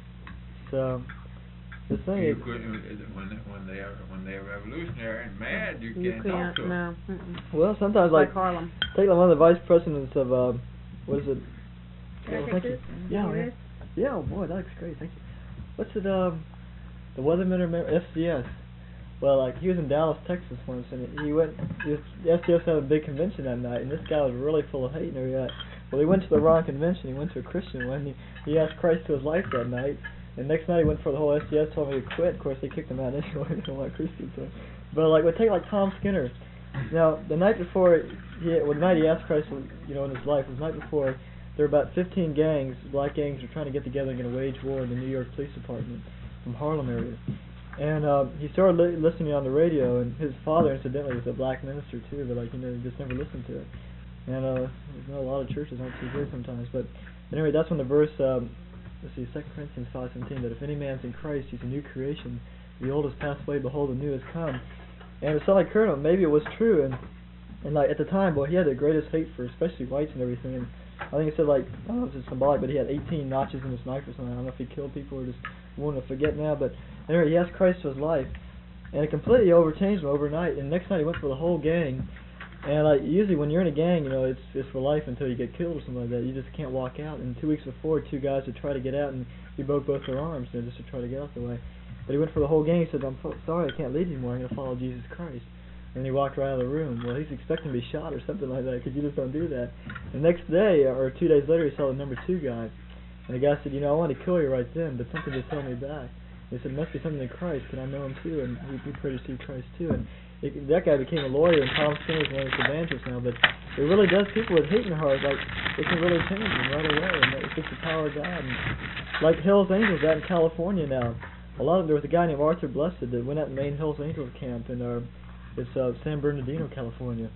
So, the thing You is, couldn't when they, when they are when they're revolutionary and mad. You You can't, can't, talk to them. no. Mm-mm. well, sometimes Like, like, Harlem. take like one of the vice presidents of, uh, what is it? Can I Oh, take thank this? you. Yeah, Over yeah. this? Yeah, oh boy, that looks great. Thank you. What's it? Um, the Weatherman or F C S. Well, like he was in Dallas, Texas once, and he went. He was, the F C S had a big convention that night, and this guy was really full of hate and everything. Well, he went to the wrong convention. He went to a Christian one. He he asked Christ to his life that night, and next night he went for the whole F C S. Told him to quit. Of course, they kicked him out anyway. They don't like Christians. So. But like, we take like Tom Skinner. Now, the night before, he well, the night he asked Christ, you know, in his life, was the night before. There were about fifteen gangs, black gangs, were trying to get together and going to wage war in the New York Police Department from Harlem area. And uh, he started li- listening on the radio, and his father, incidentally, was a black minister too, but like, you know, he just never listened to it. And uh, you know, a lot of churches aren't too good sometimes. But anyway, that's when the verse, um, let's see, Second Corinthians five seventeen, that if any man's in Christ, he's a new creation. The old has passed away, behold, the new has come. And it sounded like Colonel, maybe it was true, and and like at the time, boy, he had the greatest hate for especially whites and everything. And I think it said like, I don't know if it's symbolic, but he had eighteen notches in his knife or something. I don't know if he killed people or just wanted to forget now. But anyway, he asked Christ to his life, and it completely overchanged him overnight. And the next night he went for the whole gang. And like usually when you're in a gang, you know, it's it's for life until you get killed or something like that. You just can't walk out. And two weeks before, two guys would try to get out, and he broke both their arms, you know, just to try to get out the way. But he went for the whole gang. He said, "I'm fo- sorry, I can't leave you anymore. I'm gonna follow Jesus Christ." And he walked right out of the room. Well, he's expecting to be shot or something like that, because you just don't do that. The next day, or two days later, he saw the number two guy. And the guy said, you know, I wanted to kill you right then, but something just held me back. He said, it must be something in Christ. Can I know him too? And he, he prayed to see Christ too. And it, that guy became a lawyer, and Tom Skinner's one of his evangelists now. But it really does, people with hate in their heart, like, it can really change them right away. And it's just the power of God. And like Hell's Angels out in California now. A lot of, there was a guy named Arthur Blessed that went out and made Hell's Angels camp in uh, it's uh, San Bernardino, California.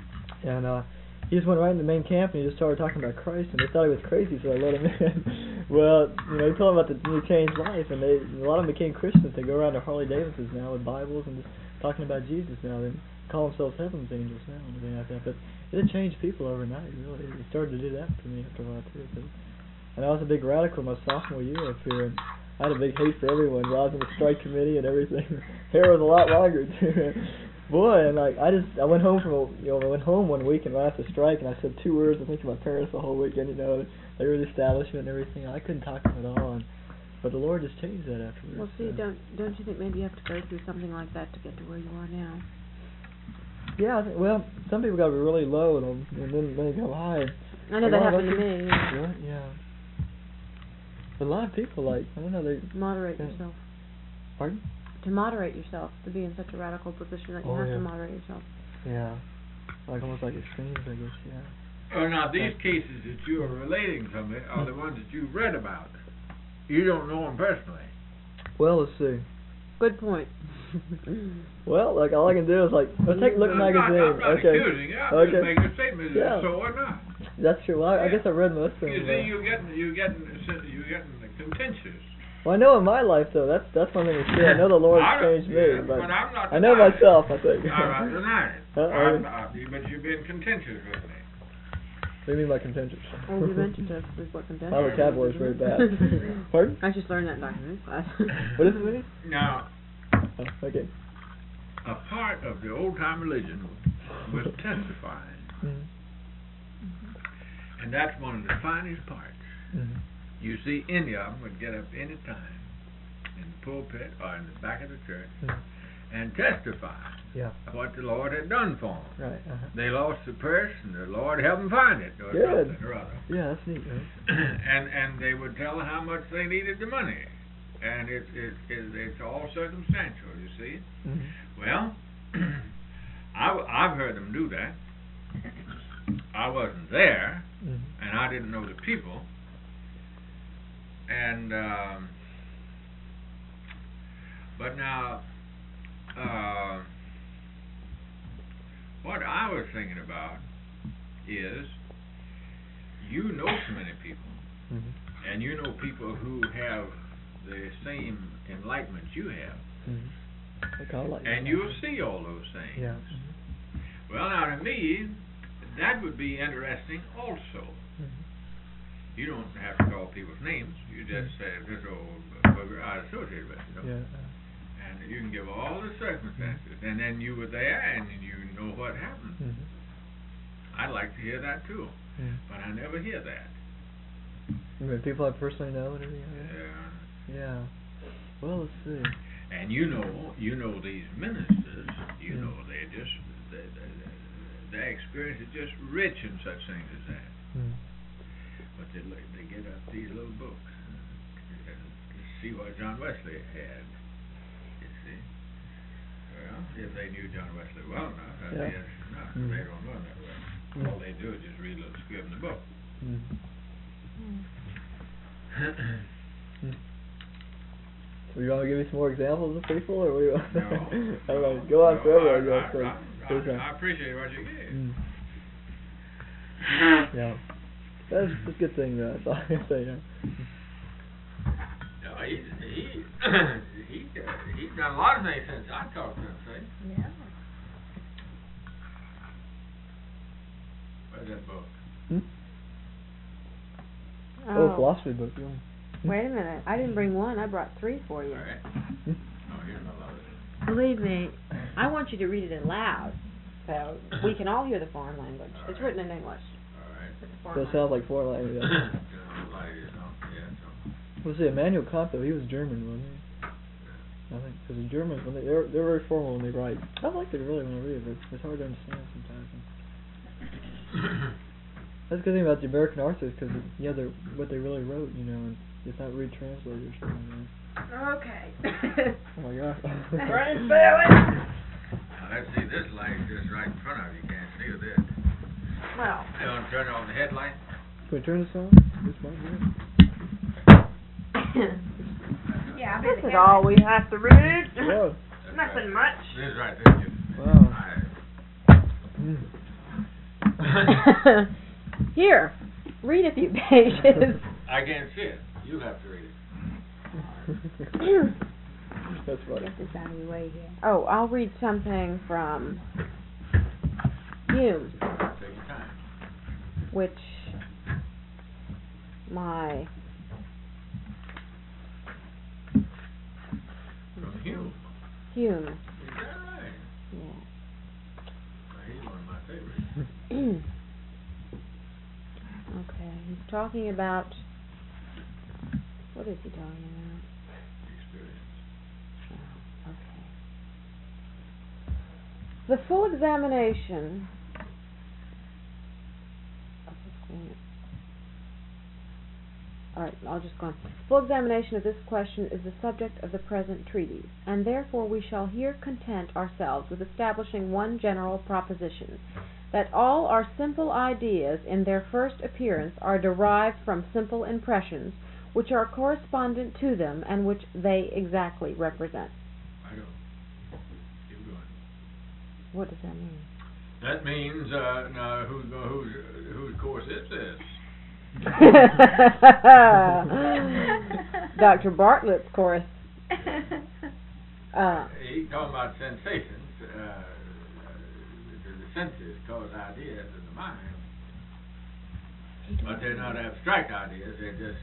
And uh, he just went right in the main camp and he just started talking about Christ, and they thought he was crazy, so they let him in. Well, you know, he told them about the new changed life, and they a lot of them became Christians. They go around to Harley Davidsons now with Bibles and just talking about Jesus now. They call themselves Heaven's Angels now and everything like that. But it did change people overnight, really. It started to do that for me after a while too. But, and I was a big radical my sophomore year up here, and I had a big hate for everyone. I was in the strike committee and everything. Hair was a lot longer too. Boy, and like I just I went home from a, you know I went home one week and right after the strike and I said two words I think to my parents the whole weekend. You know they were the establishment and everything. I couldn't talk to them at all. And, but the Lord just changed that afterwards. Well, see, so. don't don't you think maybe you have to go through something like that to get to where you are now? Yeah, I think, well, some people got to be really low and, and then they go high. I know Like, that oh, happened to that's- me. Yeah. Really? Yeah. But a lot of people like I don't know they. Moderate Yeah. yourself. Pardon? To moderate yourself, to be in such a radical position that you Oh, have yeah. to moderate yourself. Yeah. Like almost like extremes, I guess. Yeah. Oh, now these cases that you are relating to me are the ones that you've read about. You don't know them personally. Well, let's see. Good point. Well, like all I can do is like let's take a look at I'm not, magazine. I'm not okay. accusing you. I'm Okay. just making a statement. Is Yeah. it so or not? That's true. Well, I, I Yeah. guess I read most of them. You but- see, you're getting, you're getting, you're getting contentious. Well, I know in my life though. That's that's one thing that's true. I know the Lord I don't- changed me, yeah, but but I'm not I know denying it. myself. I think. I'm not denying it. Uh, are I'm you? not, but you've been contentious with me. What do you mean by contentious? Oh, you mentioned to is what contention. My vocabulary is very bad. Pardon? I just learned that in document class. What does it mean? Now, Oh, okay. a part of the old time religion was testifying, Mhm. and that's one of the finest parts. Mhm. You see, any of them would get up any time in the pulpit or in the back of the church Mhm. and testify Yeah. what the Lord had done for them. Right. Uh-huh. They lost the purse, and the Lord helped them find it, or Good. something or other. Yeah, that's neat. Right? and and they would tell how much they needed the money, and it's it's it's, it's all circumstantial. You see. Mhm. Well, I I've heard them do that. I wasn't there, Mhm. and I didn't know the people. And um, but now, uh, what I was thinking about is, you know so many people, Mhm. and you know people who have the same enlightenment you have, Mhm. Like I like. and you'll see all those things. Yeah. Well, now to me, that would be interesting also. Mhm. You don't have to call people's names. You just say this old bugger I associated with, you know. Yeah. And you can give all the circumstances, and then you were there, and you know what happened. Mhm. I'd like to hear that too, Mhm. but I never hear that. You mean people I personally know and everything? like that? Yeah. Yeah. Well, let's see. And you know, you know these ministers. You Mm. know they just they, they, their experience is just rich in such things as that. Mhm. But they look- they get up these little books and, and see what John Wesley had. You see. Well, if they knew John Wesley well enough, that'd Yeah. be interesting enough. But Mm. they don't know that way. Mm. All they do is just read a little script in the book. Mhm. Mhm. So you want to give me some more examples of people, or we? No. All right, go on No, forever. I, I guess. I, so. I, There's I, a- I appreciate what you gave. Mm. Yeah. That's, that's a good thing, though. That's all I can say. Yeah. No, he's he he uh, he's done a lot of things since I talked to him. See, Yeah. where's that book? Hmm? Oh, philosophy book. Yeah. Wait a minute. I didn't bring one. I brought three for you. All right. Hmm? Oh, here's my love. Believe me, I want you to read it aloud, so we can all hear the foreign language. All It's right. written in English. All right. It's a So foreign it sounds like foreign language. You Yeah. know, like, you know, yeah, so. Well, see, Immanuel Kant, though, he was German, wasn't he? I think because the Germans, when they they're they're very formal when they write. I like it really when I read it, but it's hard to understand sometimes. That's the good thing about the American authors, because yeah, they're what they really wrote, you know, and it's not retranslated or something. You know. Okay. Oh my gosh. Brian Bailey. Now, let's see, this light just right in front of you. You can't see with it. Well. You want to turn on the headlight? Can we turn this on? This might be it. Yeah, I This bet is all we have to read. Whoa. That's Nothing right. much. This is right there. You. Wow. I, Mm. Here, read a few pages. I can't see it. You have to read it. That's funny. Get this out of your way here. Oh, I'll read something from Hume, Take your time. which my From Hume. Hume, Is that right? yeah. favorite. Okay, he's talking about, what is he talking about? Experience. Oh, okay. The full examination of this, alright, I'll just go on. Full examination of this question is the subject of the present treatise, and therefore we shall here content ourselves with establishing one general proposition, that all our simple ideas in their first appearance are derived from simple impressions, which are correspondent to them, and which they exactly represent. I know. Keep going. What does that mean? That means, uh, now, who's, go- who's, whose course is this? Doctor Bartlett's course. Uh, He talking about sensations, uh, the, the senses cause ideas in the mind. But they're not abstract ideas, they're just...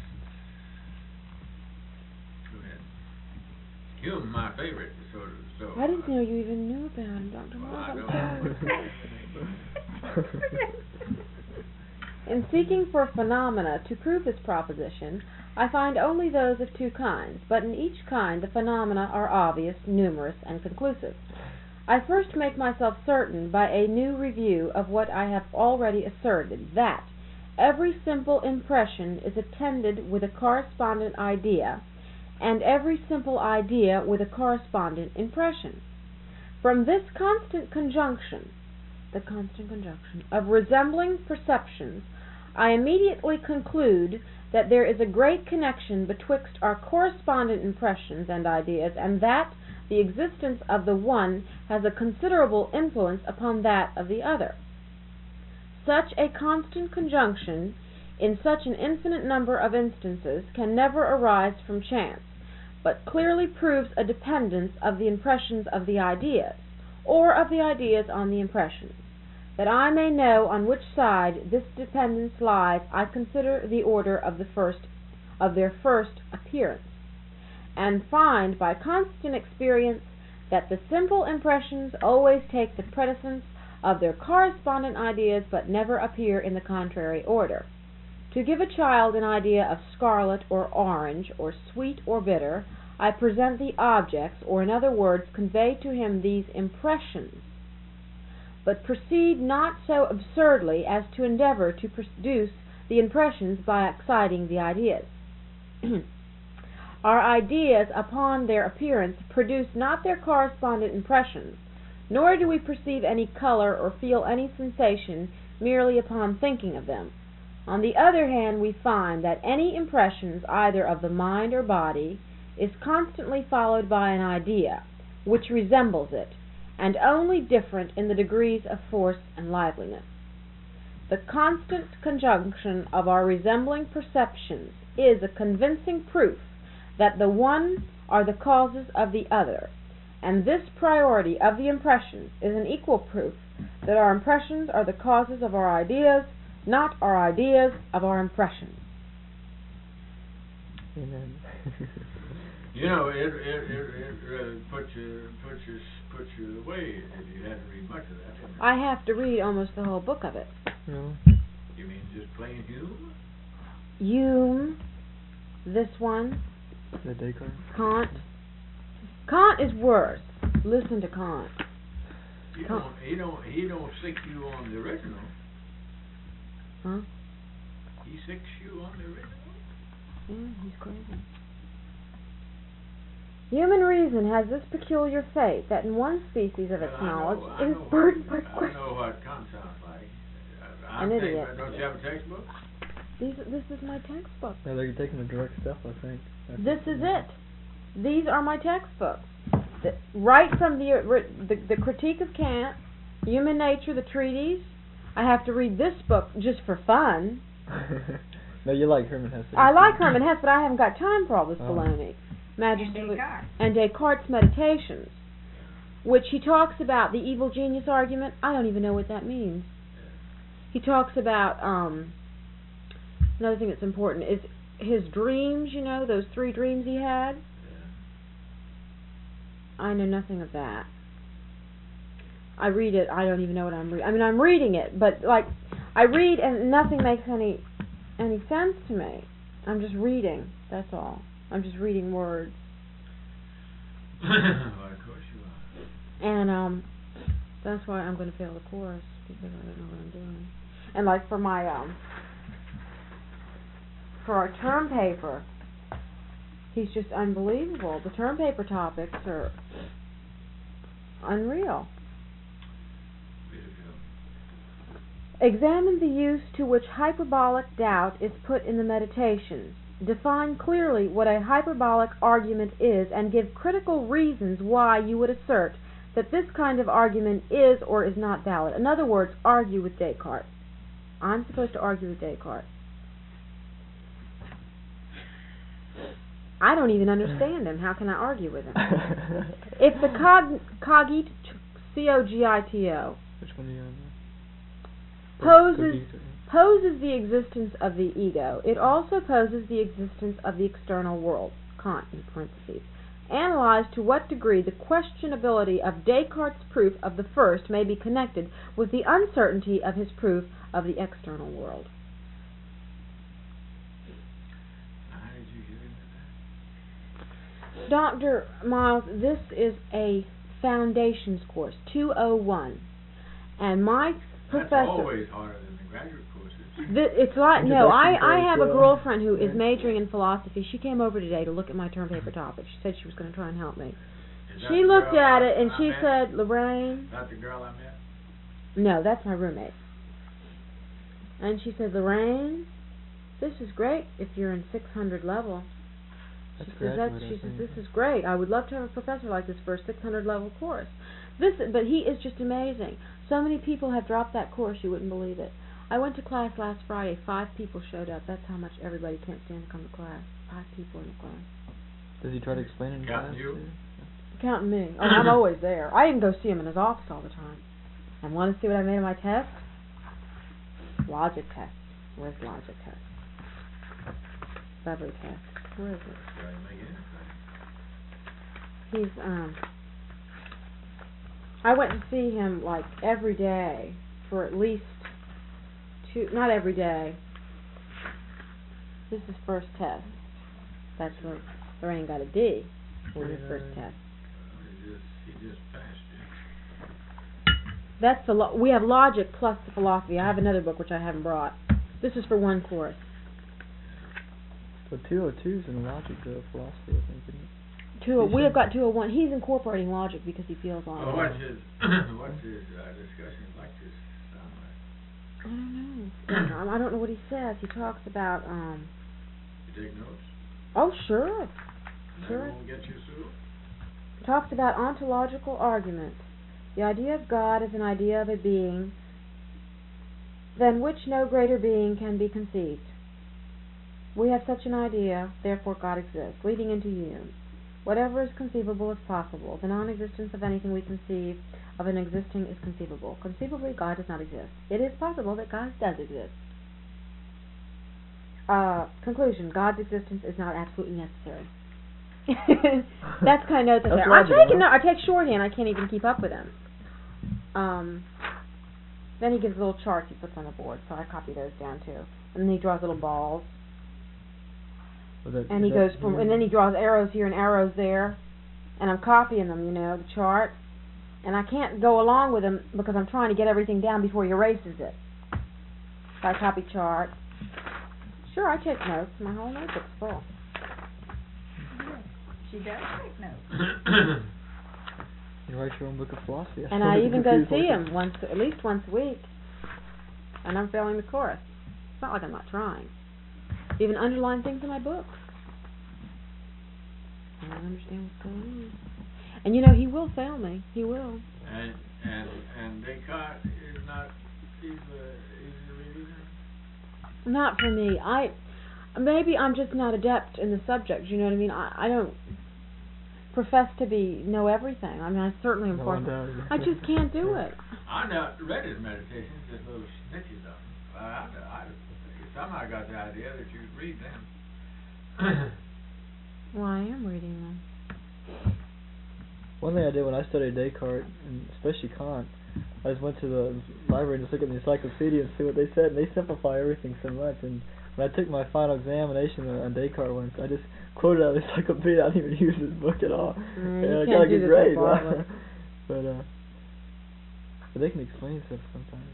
Go ahead. Hume, my favorite, sort of, so... I didn't know you even knew about him, Doctor Well, Moore. I I'm don't. sorry. In seeking for phenomena to prove this proposition, I find only those of two kinds, but in each kind the phenomena are obvious, numerous, and conclusive. I first make myself certain by a new review of what I have already asserted, that every simple impression is attended with a correspondent idea, and every simple idea with a correspondent impression. From this constant conjunction, the constant conjunction of resembling perceptions, I immediately conclude that there is a great connection betwixt our correspondent impressions and ideas, and that the existence of the one has a considerable influence upon that of the other. Such a constant conjunction, in such an infinite number of instances, can never arise from chance, but clearly proves a dependence of the impressions of the ideas, or of the ideas on the impressions. That I may know on which side this dependence lies, I consider the order of the first of their first appearance, and find by constant experience that the simple impressions always take the precedence of their correspondent ideas, but never appear in the contrary order. To give a child an idea of scarlet or orange, or sweet or bitter, I present the objects, or in other words, convey to him these impressions, but proceed not so absurdly as to endeavor to produce the impressions by exciting the ideas. Our ideas, upon their appearance, produce not their correspondent impressions, nor do we perceive any color or feel any sensation merely upon thinking of them. On the other hand, we find that any impressions, either of the mind or body, is constantly followed by an idea, which resembles it, and only different in the degrees of force and liveliness. The constant conjunction of our resembling perceptions is a convincing proof that the one are the causes of the other, and this priority of the impressions is an equal proof that our impressions are the causes of our ideas, not our ideas of our impressions. Amen. You know, it it it, it uh, puts you puts you puts you away if you hadn't read much of that. Didn't it? I have to read almost the whole book of it. No. You mean just plain Hume? Hume, this one, The Descartes. Kant. Kant is worse. Listen to Kant. He don't he don't he don't sick you on the original. Huh? He sicks you on the original. Yeah, he's crazy. Human reason has this peculiar fate, that in one species of its Well, I knowledge know- it I is know burdened by what- I questions. know what Kant sounds like. Uh, I'm An thinking, idiot. don't you have a textbook? These, this is my textbook. No, they're taking the direct stuff, I think. That's This what- is it. These are my textbooks. The, right from the, uh, the the Critique of Kant, Human Nature, the treatise. I have to read this book just for fun. No, you like Herman Hesse. I like Herman Hesse, but I haven't got time for all this Oh. baloney. And Majesty Descartes. and Descartes' Meditations, which he talks about the evil genius argument. I don't even know what that means. He talks about um, another thing that's important is his dreams. You know, those three dreams he had. I know nothing of that. I read it, I don't even know what I'm reading. I mean, I'm reading it, but like, I read and nothing makes any any sense to me. I'm just reading. That's all. I'm just reading words. Well, of course you are. And um, that's why I'm going to fail the course because I don't know what I'm doing. And like for my um, for our term paper, he's just unbelievable. The term paper topics are unreal. Examine the use to which hyperbolic doubt is put in the Meditations. Define clearly what a hyperbolic argument is and give critical reasons why you would assert that this kind of argument is or is not valid. In other words, argue with Descartes. I'm supposed to argue with Descartes. I don't even understand him. How can I argue with him? If the cog, cogito, C O G I T O, Which one are you on there? poses poses the existence of the ego, it also poses the existence of the external world, Kant in parentheses. Analyze to what degree the questionability of Descartes' proof of the first may be connected with the uncertainty of his proof of the external world. How did you get into that? Doctor Miles, this is a foundations course, two oh one, and my That's professor... always harder than the graduate courses. The, it's like, no, I, Introduction I course, have a yeah. girlfriend who is Yeah. majoring in philosophy. She came over today to look at my term paper topic. She said she was going to try and help me. Is that She the looked girl at I- it and I she met? said, Lorraine, Is that the girl I met? no, that's my roommate. And she said, Lorraine, this is great if you're in six hundred level. She That's says, that's, graduate, I she says, think. this is great. I would love to have a professor like this for a six hundred level course. This, but he is just amazing. So many people have dropped that course, you wouldn't believe it. I went to class last Friday. Five people showed up. That's how much everybody can't stand to come to class. Five people in the class. Does he try to explain it in Counting class? you? too? Counting me. Oh, I'm always there. I even go see him in his office all the time. And want to see what I made of my test? Logic test. Where's logic test? Beverly test. Where is it? Try to make anything. He's, um... I went to see him, like, every day for at least two... Not every day. This is first test. That's where Lorraine got a D on his first test. He just, he just passed you. That's the lo- we have logic plus the philosophy. I have another book which I haven't brought. This is for one course. So two oh two's in logic, though, philosophy, I think, isn't it? Two. He We have said- got two oh one. He's incorporating logic because he feels like Well, it. what's his, what's his uh, discussion like this sound like? I don't know. I don't know what he says. He talks about um. You take notes? Oh sure. And Sure. that won't get you sued? Talks about ontological argument. The idea of God is an idea of a being than which no greater being can be conceived. We have such an idea, therefore God exists, leading into union. Whatever is conceivable is possible. The non-existence of anything we conceive of an existing is conceivable. Conceivably, God does not exist. It is possible that God does exist. Uh, conclusion, God's existence is not absolutely necessary. That's kind of notes I That's say. I'm logical, taking huh? no, I take shorthand. I can't even keep up with him. Um, then he gives little charts he puts on the board, so I copy those down too. And then he draws little balls, Was that- and he is goes that from, here? and then he draws arrows here and arrows there, and I'm copying them, you know, the chart, and I can't go along with him because I'm trying to get everything down before he erases it. So I copy chart. Sure, I take notes. My whole notebook's full. She does take notes. You write your own book of philosophy. And I even go see him. him once, at least once a week, and I'm failing the course. It's not like I'm not trying. Even underline things in my book. I don't understand what's going on. And you know, he will fail me. He will. And, and, and Descartes is not, he's a, easy to read either? Not for me. I maybe I'm just not adept in the subject. You know what I mean? I I don't profess to be know everything. I mean, I certainly am No far one from- does. I just can't do it. I not read his meditations, just little snitches of them. I, I, I, somehow got the idea that you read them. Well, I am reading them. One thing I did when I studied Descartes, and especially Kant, I just went to the library and just looked at the encyclopedia and see what they said, and they simplify everything so much. And when I took my final examination on Descartes once, I just quoted out of the encyclopedia. I didn't even use this book at all. Mm, and you I can't got a do good this grade. at Bartlett. but uh, but they can explain stuff sometimes.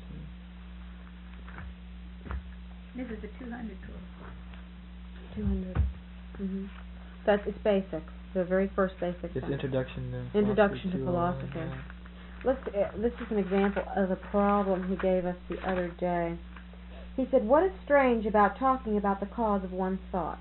This is the two hundred course. Two hundred. Mhm. That's it's basic. The very first basic. It's science. introduction to Introduction to philosophy. philosophy. Yeah. Let's. Uh, this is an example of a problem he gave us the other day. He said, "What is strange about talking about the cause of one's thoughts?"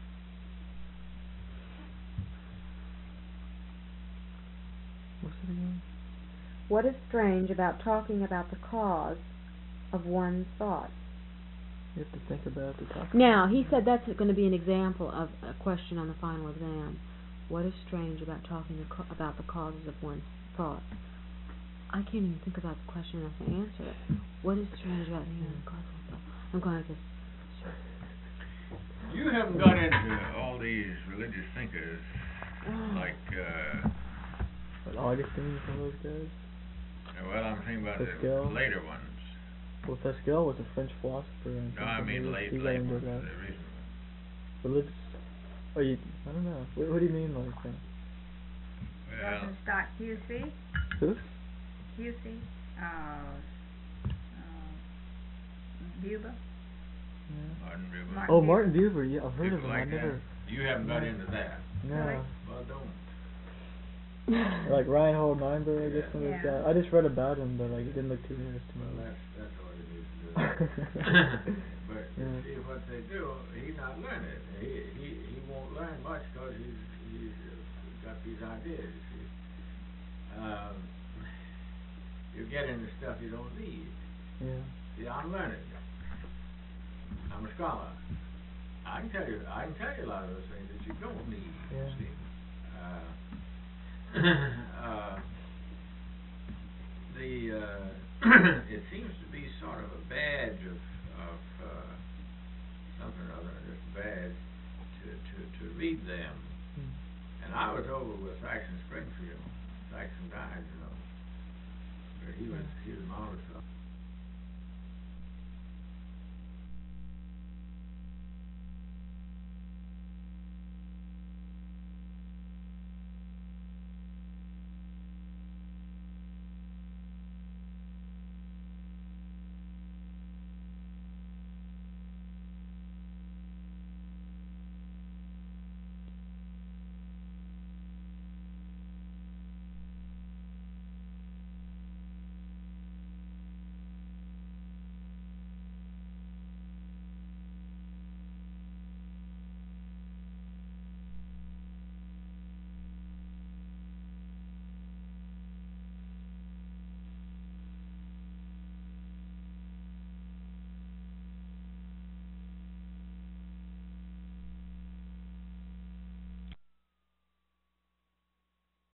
What's it again? What is strange about talking about the cause of one's thoughts? You have to think about the topic. Now, he said that's going to be an example of a question on the final exam. What is strange about talking the co- about the causes of one's thoughts? I can't even think about the question enough to answer it. What is strange about thinking about the cause of one's thoughts? I'm going like this. You haven't got into all these religious thinkers like, uh, But Augustine, some of those guys. well, I'm thinking about Pascal? the later ones. Well, Pascal was a French philosopher. And No, I mean late, he got late into ones, that. the recent ones. Religious. Oh, you? I don't know. What, what do you mean like that? Well, Rosenstock, Husey, Who? Husey, uh, uh, Buber. Yeah. Martin Buber. Martin Oh, Buber. Martin Buber. Yeah, I've heard People of him. like I never. that. You haven't got No. into that. No. Really? Well, don't. Like Reinhold Meinberg, I guess some of those Yeah. guys. I just read about him, but like it didn't look too interesting. Well, that's that's all you need to do. But you Yeah. see what they do, he's not learning. He he he won't learn much because he's he's uh, got these ideas. You see, um, you get into stuff you don't need. Yeah. See, I'm learning. I'm a scholar. I can tell you, I can tell you a lot of those things that you don't need. Yeah. You see, uh, uh, the uh, it seems to be sort of a badge of of uh, something or other, just a badge to to to read them. Hmm. And I was over with Saxon Springfield. Saxon died, you know, but he was he was marvelous.